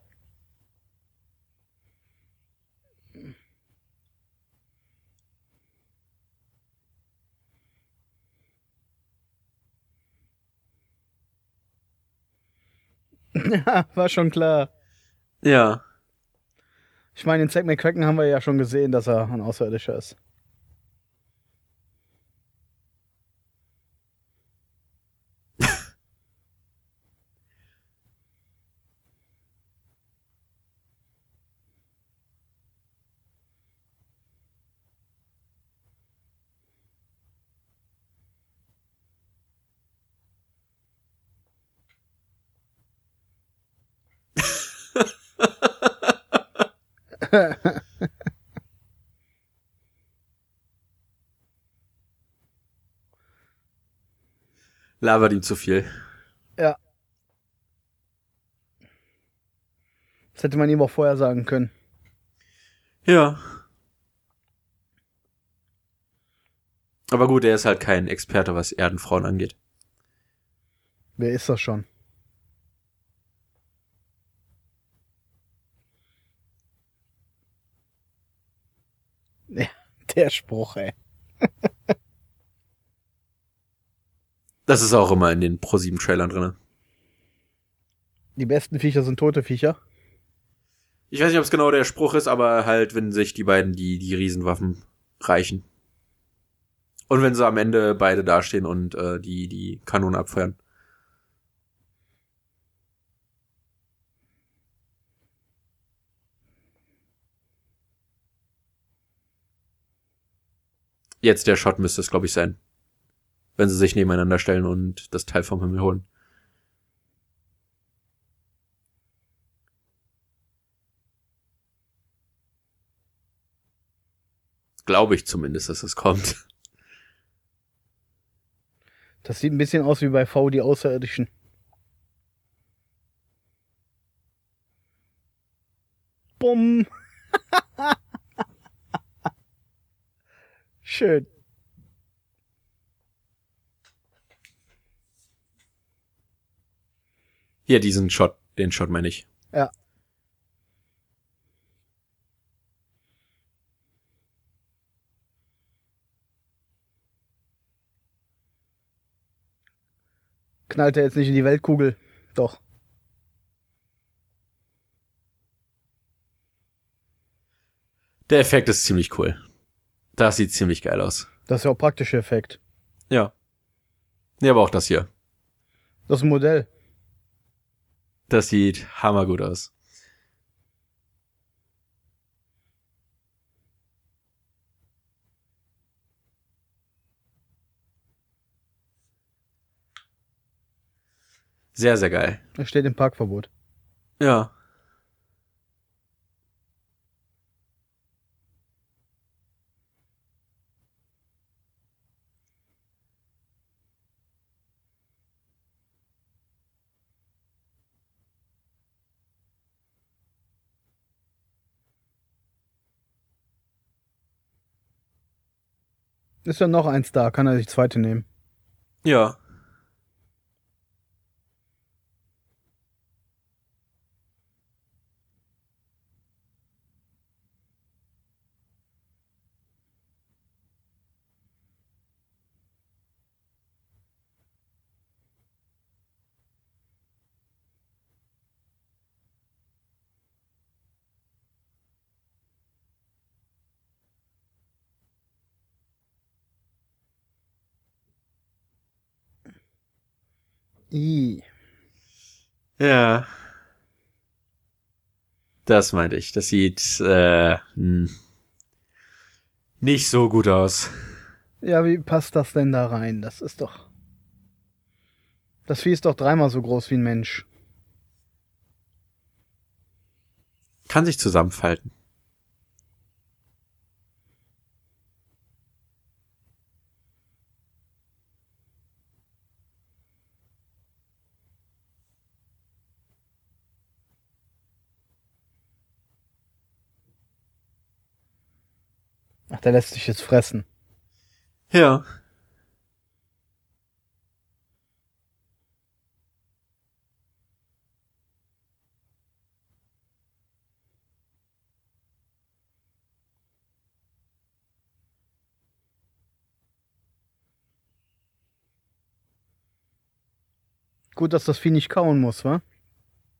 Ja, war schon klar. Ja. Ich meine, in Zack McCracken haben wir ja schon gesehen, dass er ein Außerirdischer ist. Labert ihm zu viel. Ja. Das hätte man ihm auch vorher sagen können. Ja. Aber gut, er ist halt kein Experte, was Erdenfrauen angeht. Wer ist das schon? Ja, der Spruch, ey. Das ist auch immer in den Pro sieben Trailern drin. Die besten Viecher sind tote Viecher. Ich weiß nicht, ob es genau der Spruch ist, aber halt, wenn sich die beiden die, die Riesenwaffen reichen. Und wenn sie am Ende beide dastehen und äh, die, die Kanonen abfeuern. Jetzt der Shot müsste es, glaube ich, sein. Wenn sie sich nebeneinander stellen und das Teil vom Himmel holen. Glaube ich zumindest, dass es kommt. Das sieht ein bisschen aus wie bei V, die Außerirdischen. Bumm. Schön. Hier, diesen Shot, den Shot meine ich. Ja. Knallt er jetzt nicht in die Weltkugel? Doch. Der Effekt ist ziemlich cool. Das sieht ziemlich geil aus. Das ist ja auch praktischer Effekt. Ja. Ja, aber auch das hier. Das ist ein Modell. Das sieht hammergut aus. Sehr, sehr geil. Er steht im Parkverbot. Ja. Ist ja noch eins da, kann er sich zweite nehmen. Ja. I. Ja. Das meinte ich. Das sieht äh, nicht so gut aus. Ja, wie passt das denn da rein? Das ist doch... Das Vieh ist doch dreimal so groß wie ein Mensch. Kann sich zusammenfalten. Ach, der lässt sich jetzt fressen. Ja. Gut, dass das Vieh nicht kauen muss, wa?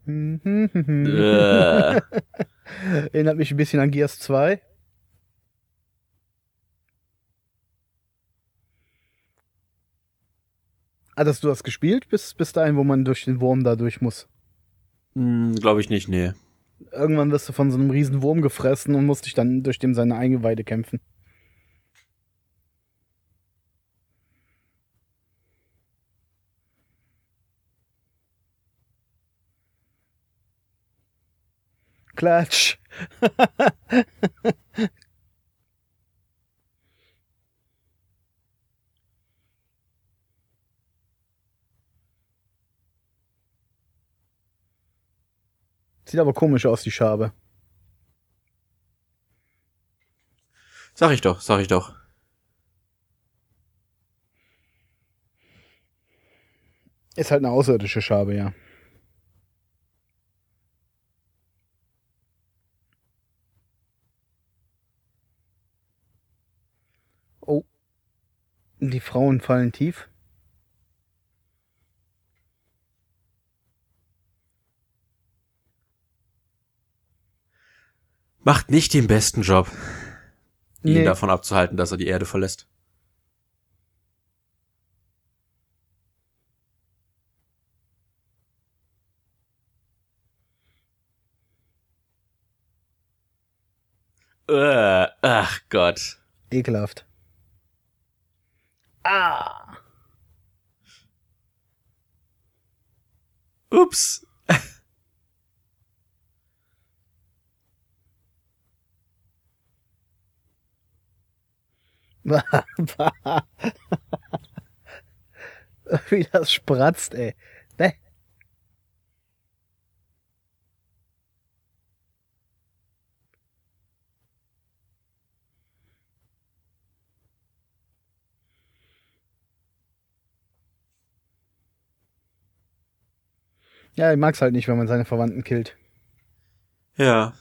Äh. Erinnert mich ein bisschen an Gears zwei. Hattest du das gespielt, bis, bis dahin, wo man durch den Wurm da durch muss? Hm, glaube ich nicht, nee. Irgendwann wirst du von so einem riesen Wurm gefressen und musst dich dann durch dem seine Eingeweide kämpfen. Klatsch. Sieht aber komisch aus, die Schabe. Sag ich doch, sag ich doch. Ist halt eine außerirdische Schabe, ja. Oh. Die Frauen fallen tief. Macht nicht den besten Job, ihn Nee. davon abzuhalten, dass er die Erde verlässt. Äh, ach Gott. Ekelhaft. Ah. Ups. Wie das spratzt, ey. Ne? Ja, ich mag's halt nicht, wenn man seine Verwandten killt. Ja.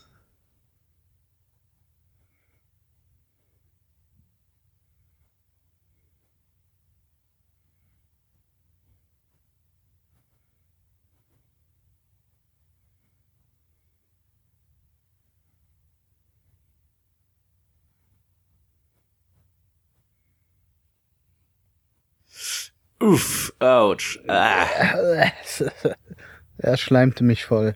Uff, ouch. Ah. Er schleimte mich voll.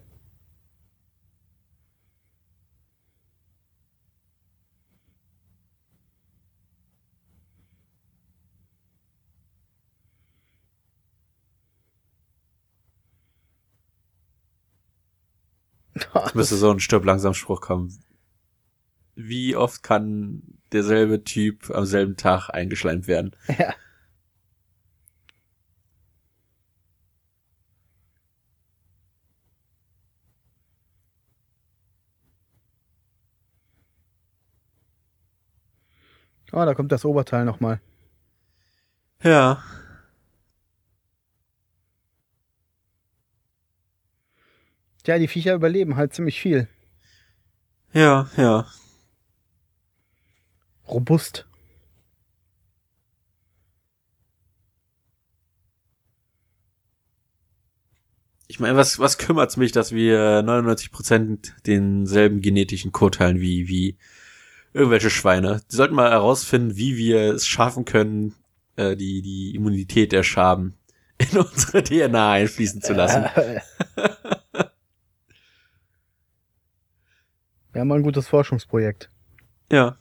Es müsste so ein Stirb langsam Spruch kommen. Wie oft kann derselbe Typ am selben Tag eingeschleimt werden? Ja. Oh, da kommt das Oberteil nochmal. Ja. Tja, die Viecher überleben halt ziemlich viel. Ja, ja. Robust. Ich meine, was, was kümmert's mich, dass wir neunundneunzig Prozent denselben genetischen Code teilen wie, wie irgendwelche Schweine? Die sollten mal herausfinden, wie wir es schaffen können, äh, die, die Immunität der Schaben in unsere D N A einfließen zu lassen. Wir haben mal ein gutes Forschungsprojekt. Ja.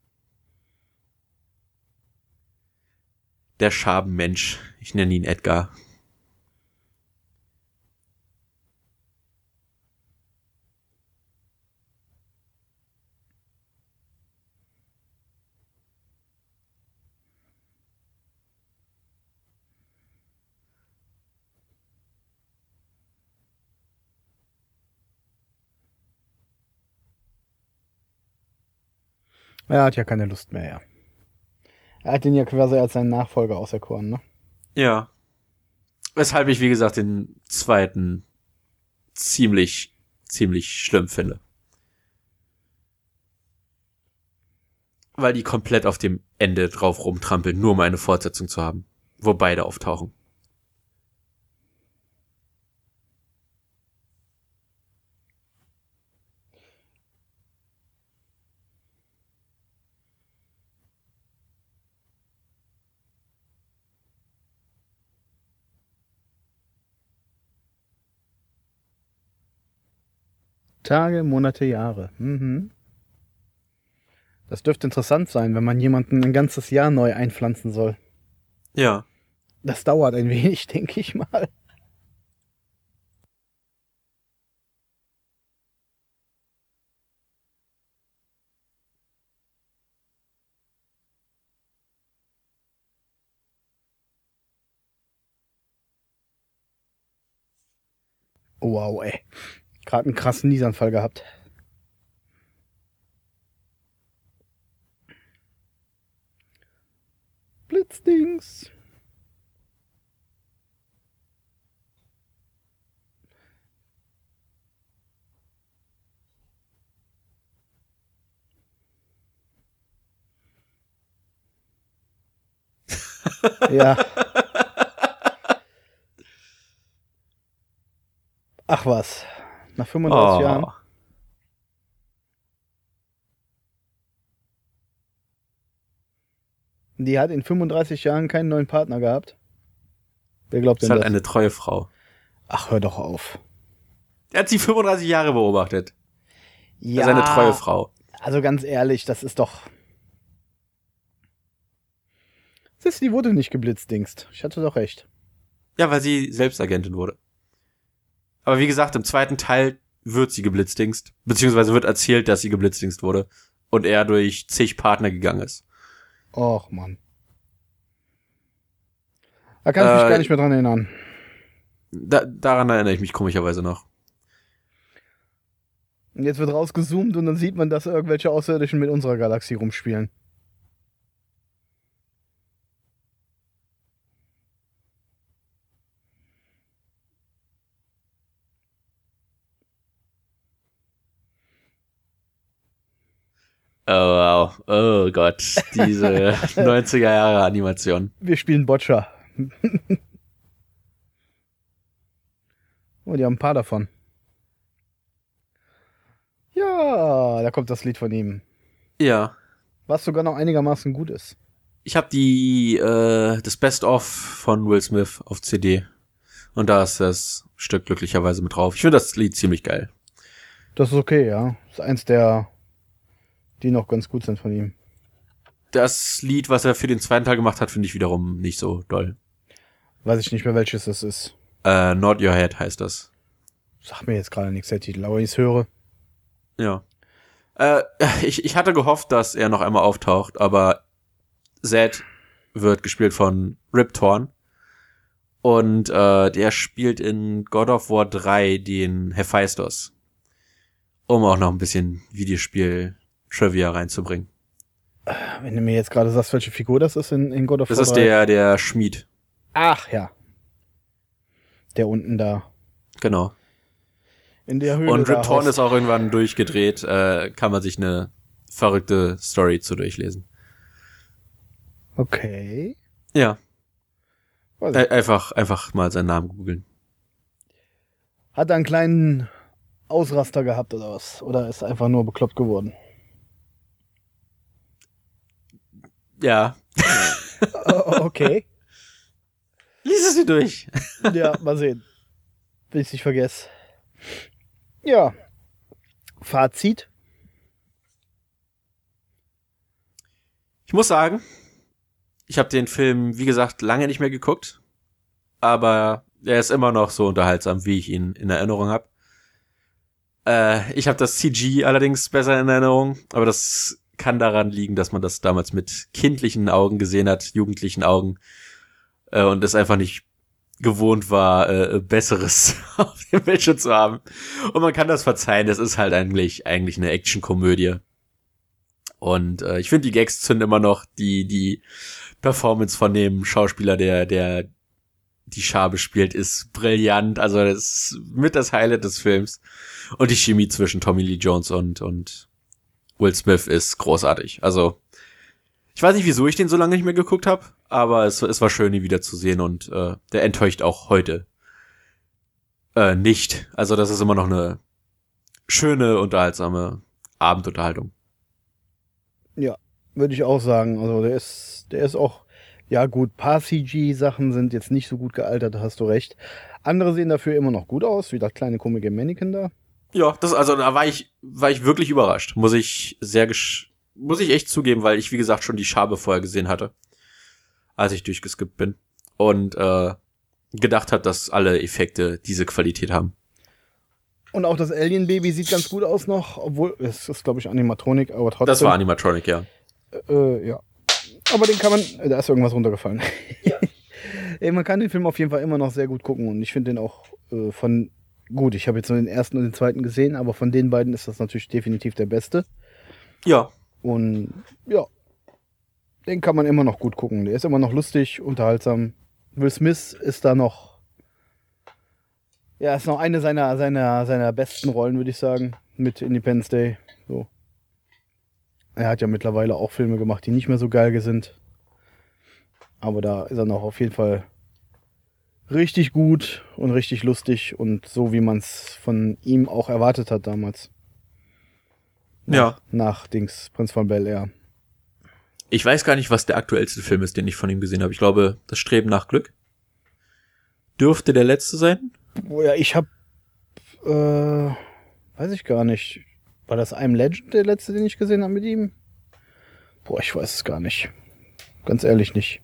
Der Schabenmensch. Ich nenne ihn Edgar. Er hat ja keine Lust mehr, ja. Er hat ihn ja quasi als seinen Nachfolger auserkoren, ne? Ja. Weshalb ich, wie gesagt, den zweiten ziemlich, ziemlich schlimm finde. Weil die komplett auf dem Ende drauf rumtrampeln, nur um eine Fortsetzung zu haben. Wo beide auftauchen. Tage, Monate, Jahre. Mhm. Das dürfte interessant sein, wenn man jemanden ein ganzes Jahr neu einpflanzen soll. Ja. Das dauert ein wenig, denke ich mal. Oh, wow, ey. Gerade einen krassen Niesanfall gehabt. Blitzdings. Ja. Ach was. Nach fünfunddreißig Oh. Jahren. Die hat in fünfunddreißig Jahren keinen neuen Partner gehabt. Wer glaubt Ist denn halt das? eine treue Frau. Ach, hör doch auf. Er hat sie fünfunddreißig Jahre beobachtet. Ja. Er ist eine treue Frau. Also ganz ehrlich, das ist doch... Siehst du, die wurde nicht geblitzdingst. Ich hatte doch recht. Ja, weil sie selbst Agentin wurde. Aber wie gesagt, im zweiten Teil wird sie geblitzdingst. Beziehungsweise wird erzählt, dass sie geblitzdingst wurde. Und er durch zig Partner gegangen ist. Och, Mann. Da kann ich Äh, mich gar nicht mehr dran erinnern. Da, daran erinnere ich mich komischerweise noch. Und jetzt wird rausgezoomt und dann sieht man, dass irgendwelche Außerirdischen mit unserer Galaxie rumspielen. Oh, wow. Oh Gott. Diese neunziger Jahre Animation. Wir spielen Boccia. Oh, die haben ein paar davon. Ja, da kommt das Lied von ihm. Ja. Was sogar noch einigermaßen gut ist. Ich habe die, äh, das Best-of von Will Smith auf C D. Und da ist das Stück glücklicherweise mit drauf. Ich finde das Lied ziemlich geil. Das ist okay, ja. Das ist eins der, die noch ganz gut sind von ihm. Das Lied, was er für den zweiten Teil gemacht hat, finde ich wiederum nicht so doll. Weiß ich nicht mehr, welches es ist. Äh, Nod Your Head heißt das. Sagt mir jetzt gerade nichts, der Titel, aber wenn ich es höre. Ja. Äh, ich, ich hatte gehofft, dass er noch einmal auftaucht, aber Zed wird gespielt von Rip Torn. Und äh, der spielt in God of War drei den Hephaistos. Um auch noch ein bisschen Videospiel-Trivia reinzubringen. Wenn du mir jetzt gerade sagst, welche Figur das ist in, in God of War. Das ist der, der Schmied. Ach ja. Der unten da. Genau. In der Höhle. Und da Rip Torn haust- ist auch irgendwann durchgedreht. Äh, kann man sich eine verrückte Story zu durchlesen. Okay. Ja. Weiß ich. Äh, einfach, einfach mal seinen Namen googeln. Hat er einen kleinen Ausraster gehabt oder was? Oder ist einfach nur bekloppt geworden? Ja. O- okay. Lies es dir durch. Ja, mal sehen. Wenn ich es nicht vergesse. Ja. Fazit. Ich muss sagen, ich habe den Film, wie gesagt, lange nicht mehr geguckt. Aber er ist immer noch so unterhaltsam, wie ich ihn in Erinnerung habe. Äh, ich habe das C G allerdings besser in Erinnerung. Aber das kann daran liegen, dass man das damals mit kindlichen Augen gesehen hat, jugendlichen Augen. Äh, und es einfach nicht gewohnt war, äh, Besseres auf dem Bildschirm zu haben. Und man kann das verzeihen, es ist halt eigentlich eigentlich eine Actionkomödie. Und äh, ich finde, die Gags zünden immer noch. Die die Performance von dem Schauspieler, der der die Schabe spielt, ist brillant. Also das ist mit das Highlight des Films. Und die Chemie zwischen Tommy Lee Jones und und Will Smith ist großartig. Also ich weiß nicht, wieso ich den so lange nicht mehr geguckt habe, aber es, es war schön, ihn wieder zu sehen und äh, der enttäuscht auch heute äh, nicht. Also das ist immer noch eine schöne, unterhaltsame Abendunterhaltung. Ja, würde ich auch sagen. Also der ist, der ist auch, ja gut, paar C G-Sachen sind jetzt nicht so gut gealtert, da hast du recht. Andere sehen dafür immer noch gut aus, wie das kleine komische Mannequin da. Ja, das, also da war ich, war ich wirklich überrascht. Muss ich sehr, gesch- muss ich echt zugeben, weil ich, wie gesagt, schon die Schabe vorher gesehen hatte, als ich durchgeskippt bin. Und äh, gedacht hat, dass alle Effekte diese Qualität haben. Und auch das Alien-Baby sieht ganz gut aus noch, obwohl, es ist, glaube ich, Animatronik, aber trotzdem. Das war Animatronic, ja. Äh, ja. Aber den kann man, äh, da ist irgendwas runtergefallen. Ja. Ey, man kann den Film auf jeden Fall immer noch sehr gut gucken und ich finde den auch äh, von, gut, ich habe jetzt nur den ersten und den zweiten gesehen, aber von den beiden ist das natürlich definitiv der beste. Ja. Und ja, den kann man immer noch gut gucken. Der ist immer noch lustig, unterhaltsam. Will Smith ist da noch, ja, ist noch eine seiner, seiner, seiner besten Rollen, würde ich sagen, mit Independence Day. So. Er hat ja mittlerweile auch Filme gemacht, die nicht mehr so geil sind. Aber da ist er noch auf jeden Fall richtig gut und richtig lustig und so, wie man es von ihm auch erwartet hat damals. Nach, Ja. Nach Dings, Prinz von Bel-Air. Ich weiß gar nicht, was der aktuellste Film ist, den ich von ihm gesehen habe. Ich glaube, Das Streben nach Glück dürfte der letzte sein. Oh ja, ich hab, äh, weiß ich gar nicht. War das I'm Legend der letzte, den ich gesehen habe mit ihm? Boah, ich weiß es gar nicht. Ganz ehrlich nicht.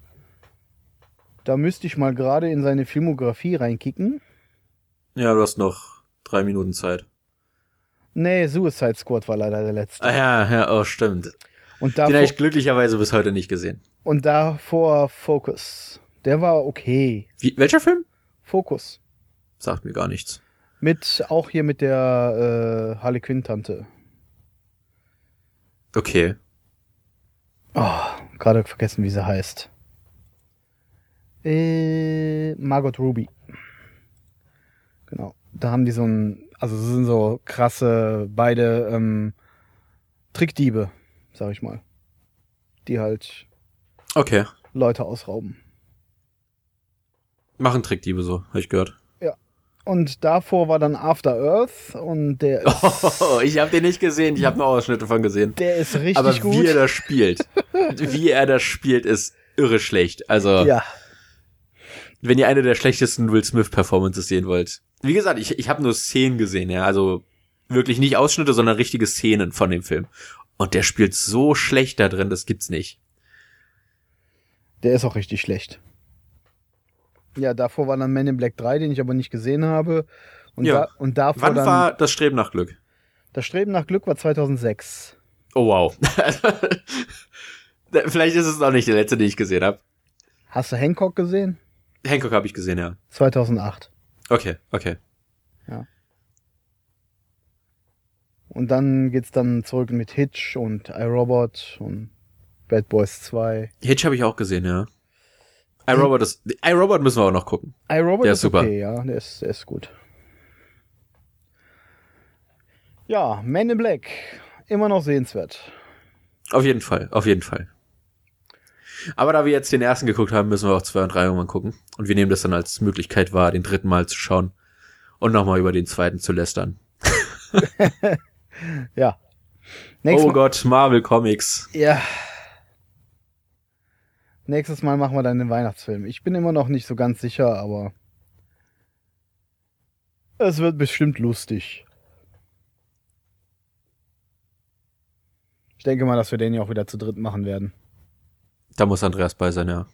Da müsste ich mal gerade in seine Filmografie reinkicken. Ja, du hast noch drei Minuten Zeit. Nee, Suicide Squad war leider der letzte. Ah ja, ja, oh, stimmt. Und Den habe davor, ich glücklicherweise bis heute nicht gesehen. und davor Focus. Der war okay. Wie, welcher Film? Focus. Sagt mir gar nichts. Mit, auch hier mit der äh, Harley Quinn-Tante. Okay. Oh, gerade vergessen, wie sie heißt. Äh, Margot Ruby. Genau. Da haben die so ein, also es sind so krasse, beide ähm, Trickdiebe, sag ich mal. Die halt Okay. Leute ausrauben. Machen Trickdiebe so, habe ich gehört. Ja. Und davor war dann After Earth und der ist, Oh, ich habe den nicht gesehen, ich habe nur Ausschnitte davon gesehen. der ist richtig Aber gut. wie er das spielt, wie er das spielt, ist irre schlecht. Also, Ja. wenn ihr eine der schlechtesten Will Smith-Performances sehen wollt. Wie gesagt, ich, ich habe nur Szenen gesehen, ja, also wirklich nicht Ausschnitte, sondern richtige Szenen von dem Film. Und der spielt so schlecht da drin, das gibt's nicht. Der ist auch richtig schlecht. Ja, davor war dann Men in Black drei, den ich aber nicht gesehen habe. Und, Ja. da, und davor Wann dann... war Das Streben nach Glück? Das Streben nach Glück war zweitausendsechs. Oh, wow. Vielleicht ist es noch nicht der letzte, den ich gesehen habe. Hast du Hancock gesehen? Hancock habe ich gesehen, ja. zweitausendacht. Okay, okay. Und dann geht's dann zurück mit Hitch und iRobot und Bad Boys zwei. Hitch habe ich auch gesehen, ja. iRobot ist, iRobot müssen wir auch noch gucken. iRobot Der ist ist super. okay, ja, der ist, der ist gut. Ja, Men in Black, immer noch sehenswert. Auf jeden Fall, auf jeden Fall. Aber da wir jetzt den ersten geguckt haben, müssen wir auch zwei und drei irgendwann gucken. Und wir nehmen das dann als Möglichkeit wahr, den dritten Mal zu schauen und nochmal über den zweiten zu lästern. Ja. Nächstes Oh Mal, Gott, Marvel Comics. ja. Nächstes Mal machen wir dann den Weihnachtsfilm. Ich bin immer noch nicht so ganz sicher, aber es wird bestimmt lustig. Ich denke mal, dass wir den ja auch wieder zu dritt machen werden. Da muss Andreas bei sein, ja.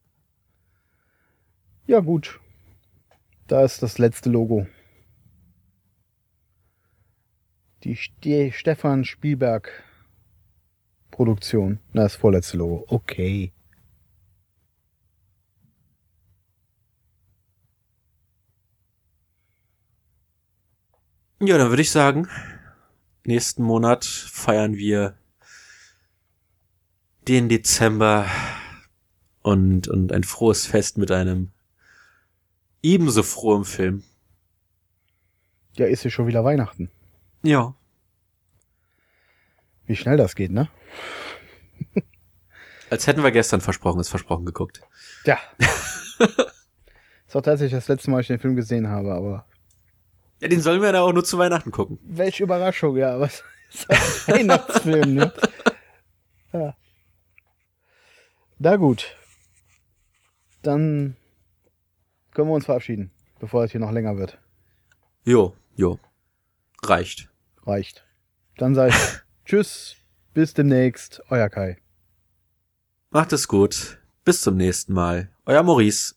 Ja, gut. Da ist das letzte Logo. Die, die Stefan Spielberg Produktion. Na, das vorletzte Logo. Okay. Ja, dann würde ich sagen, nächsten Monat feiern wir den Dezember und, und ein frohes Fest mit einem ebenso frohen Film. Ja, ist ja schon wieder Weihnachten. Ja. Wie schnell das geht, ne? Als hätten wir gestern versprochen, ist versprochen geguckt. Ja. Ist auch tatsächlich das letzte Mal, ich den Film gesehen habe, aber... Ja, den sollen wir dann auch nur zu Weihnachten gucken. Welche Überraschung, ja. Was ist ein Weihnachtsfilm, ne? Ja. Na gut. Dann können wir uns verabschieden, bevor es hier noch länger wird. Jo, jo. Reicht. Reicht. Dann sag ich tschüss, bis demnächst, euer Kai. Macht es gut. Bis zum nächsten Mal. Euer Maurice.